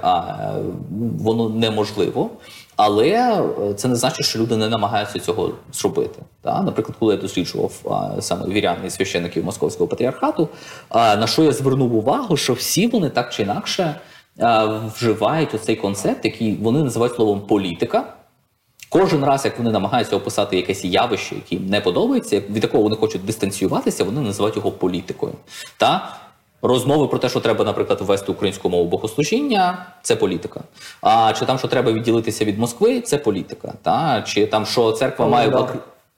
[SPEAKER 4] воно неможливо, але це не значить, що люди не намагаються цього зробити. Наприклад, коли я досліджував саме вірян і священиків Московського патріархату, на що я звернув увагу, що всі вони так чи інакше вживають оцей концепт, який вони називають словом «політика». Кожен раз, як вони намагаються описати якесь явище, яке їм не подобається, від якого вони хочуть дистанціюватися, вони називають його політикою. Розмови про те, що треба, наприклад, ввести українську мову богослужіння – це політика. Чи там, що треба відділитися від Москви – це політика. Чи там, що церква має...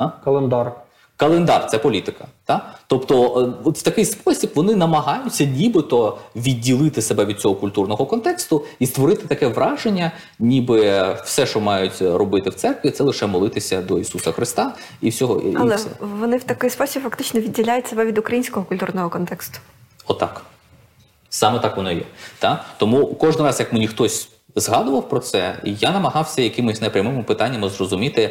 [SPEAKER 4] Календар – це політика. Тобто, от в такий спосіб вони намагаються нібито відділити себе від цього культурного контексту і створити таке враження, ніби все, що мають робити в церкві, це лише молитися до Ісуса Христа і всього.
[SPEAKER 2] Але
[SPEAKER 4] все.
[SPEAKER 2] Вони в такий спосіб фактично відділяють себе від українського культурного контексту.
[SPEAKER 4] Отак. Саме так воно є. Тому кожен раз, як мені хтось згадував про це, я намагався якимись непрямими питаннями зрозуміти,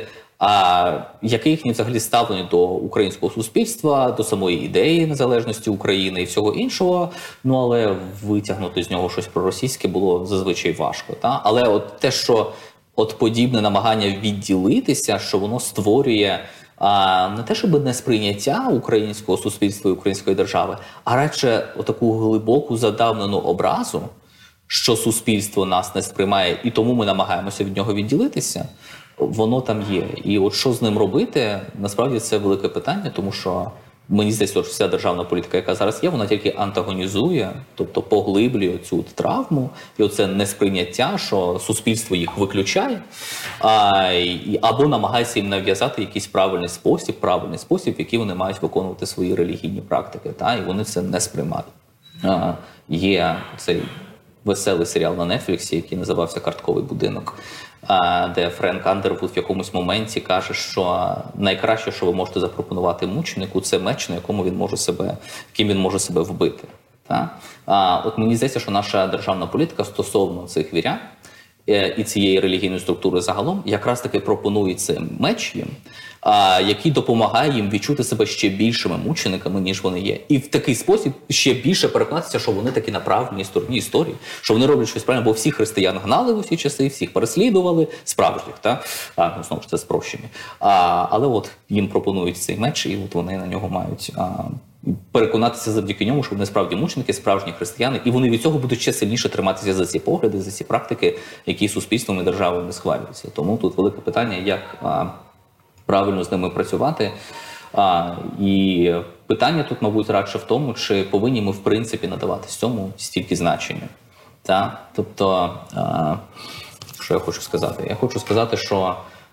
[SPEAKER 4] яке їхнє взагалі ставлення до українського суспільства, до самої ідеї незалежності України і всього іншого, але витягнути з нього щось проросійське було зазвичай важко. Але от те, що подібне намагання відділитися, що воно створює не те, щоб несприйняття українського суспільства і української держави, а радше таку глибоку задавнену образу, що суспільство нас не сприймає, і тому ми намагаємося від нього відділитися, воно там є. І от що з ним робити, насправді це велике питання, тому що мені здається, що вся державна політика, яка зараз є, вона тільки антагонізує, тобто поглиблює цю травму і оце несприйняття, що суспільство їх виключає, або намагається їм нав'язати якийсь правильний спосіб, в який вони мають виконувати свої релігійні практики, і вони це не сприймають. Є цей веселий серіал на Нетфліксі, який називався «Картковий будинок», де Френк Андервуд в якомусь моменті каже, що найкраще, що ви можете запропонувати мученику, це меч, яким він може себе вбити. От мені здається, що наша державна політика стосовно цих вірян і цієї релігійної структури загалом якраз таки пропонує цей меч їм, який допомагає їм відчути себе ще більшими мучениками, ніж вони є. І в такий спосіб ще більше переконатися, що вони таки на правильній стороні історії, що вони роблять щось правильно, бо всіх християн гнали в усі часи, всіх переслідували, справжніх, знову ж це спрощення. Але от їм пропонують цей меч, і от вони на нього мають переконатися завдяки ньому, що вони справді мученики, справжні християни, і вони від цього будуть ще сильніше триматися за ці погляди, за ці практики, які суспільством і державою не схвалюються. Тому тут велике питання, як правильно з ними працювати. І питання тут, мабуть, радше в тому, чи повинні ми, в принципі, надавати цьому стільки значення. Тобто, що я хочу сказати? Я хочу сказати, що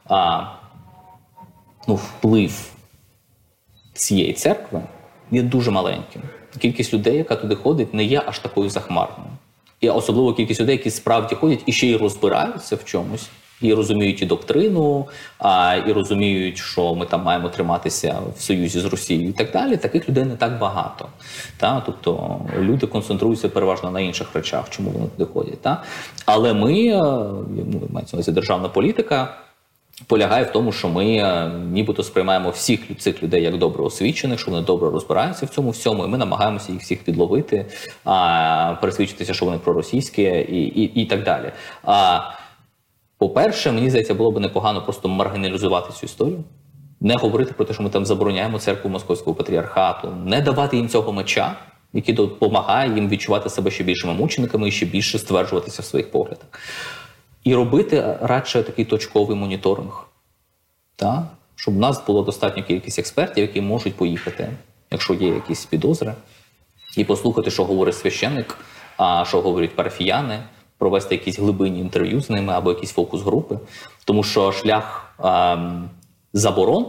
[SPEAKER 4] вплив цієї церкви є дуже маленьким. Кількість людей, яка туди ходить, не є аж такою захмарною. І особливо кількість людей, які справді ходять і ще й розбираються в чомусь, і розуміють і доктрину, і розуміють, що ми там маємо триматися в союзі з Росією і так далі, таких людей не так багато. Тобто люди концентруються переважно на інших речах, чому вони туди ходять. Але мається на увазі державна політика, полягає в тому, що ми нібито сприймаємо всіх цих людей як добре освічених, що вони добре розбираються в цьому всьому, і ми намагаємося їх всіх підловити, пересвідчитися, що вони проросійські і так далі. По-перше, мені здається, було б непогано просто маргіналізувати цю історію, не говорити про те, що ми там забороняємо церкву Московського патріархату, не давати їм цього меча, який допомагає їм відчувати себе ще більшими мучениками і ще більше стверджуватися в своїх поглядах. І робити радше такий точковий моніторинг. Щоб у нас було достатньо кількість експертів, які можуть поїхати, якщо є якісь підозри, і послухати, що говорить священник, що говорять парафіяни, провести якісь глибинні інтерв'ю з ними або якісь фокус-групи. Тому що шлях заборон,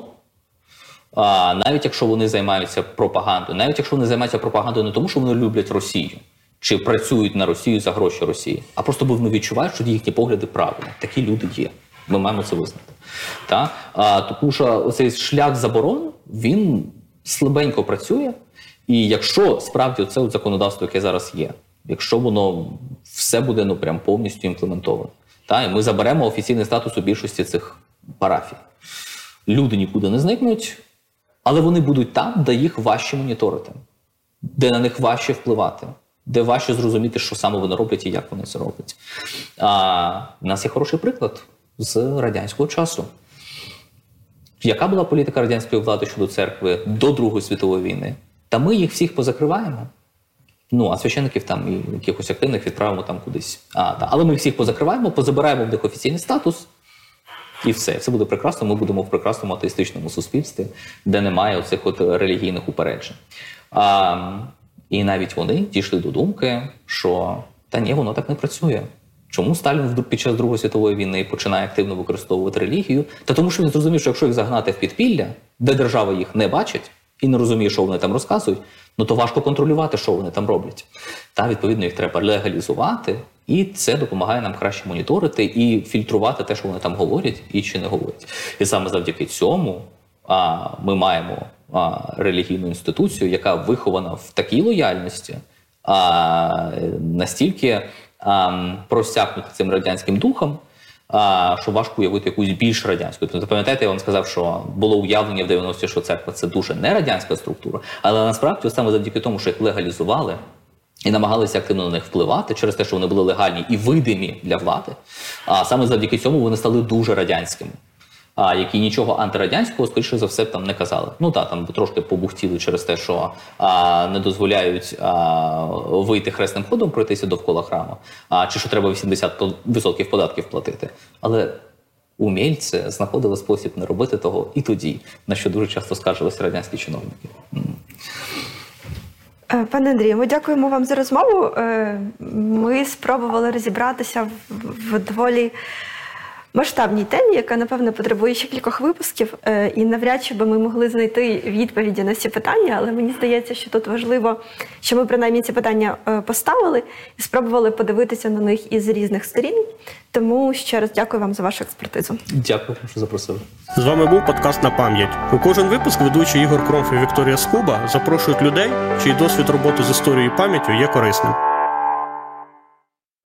[SPEAKER 4] навіть якщо вони займаються пропагандою, не тому, що вони люблять Росію, чи працюють на Росію за гроші Росії, а просто бо вони відчувають, що їхні погляди правильні. Такі люди є. Ми маємо це визнати. Тому що цей шлях заборон, він слабенько працює, і якщо справді це законодавство, яке зараз є, якщо воно все буде прям повністю імплементовано, і ми заберемо офіційний статус у більшості цих парафій. Люди нікуди не зникнуть, але вони будуть там, де їх важче моніторити, де на них важче впливати, де важче зрозуміти, що саме вони роблять і як вони це роблять. У нас є хороший приклад з радянського часу. Яка була політика радянської влади щодо церкви до Другої світової війни? Та ми їх всіх позакриваємо. А священиків там і якихось активних відправимо там кудись. Але ми їх всіх позакриваємо, позабираємо в них офіційний статус, і все. Все буде прекрасно, ми будемо в прекрасному атеїстичному суспільстві, де немає оцих релігійних упереджень. І навіть вони дійшли до думки, що воно так не працює. Чому Сталін під час Другої світової війни починає активно використовувати релігію? Та тому, що він зрозумів, що якщо їх загнати в підпілля, де держава їх не бачить і не розуміє, що вони там розказують, то важко контролювати, що вони там роблять. Відповідно, їх треба легалізувати, і це допомагає нам краще моніторити і фільтрувати те, що вони там говорять і чи не говорять. І саме завдяки цьому ми маємо релігійну інституцію, яка вихована в такій лояльності, настільки просякнута цим радянським духом, що важко уявити якусь більш радянську. Тобто, пам'ятаєте, я вам сказав, що було уявлення в 90-ті, що церква – це дуже не радянська структура, але насправді саме завдяки тому, що їх легалізували і намагалися активно на них впливати через те, що вони були легальні і видимі для влади, саме завдяки цьому вони стали дуже радянськими. Які нічого антирадянського, скоріше за все, там не казали. Там трошки побухтіли через те, що не дозволяють вийти хресним ходом, пройтися довкола храму, чи що треба 80% податків платити. Але умільці знаходили спосіб не робити того і тоді, на що дуже часто скаржилися радянські чиновники.
[SPEAKER 2] Пане Андрію, ми дякуємо вам за розмову. Ми спробували розібратися в доволі масштабній темі, яка, напевно, потребує ще кількох випусків, і навряд чи би ми могли знайти відповіді на ці питання, але мені здається, що тут важливо, що ми принаймні ці питання поставили і спробували подивитися на них із різних сторін. Тому ще раз дякую вам за вашу експертизу.
[SPEAKER 4] Дякую, що запросили.
[SPEAKER 1] З вами був подкаст «На пам'ять». У кожен випуск ведучі Ігор Кромф і Вікторія Скуба запрошують людей, чий досвід роботи з історією і пам'яттю є корисним.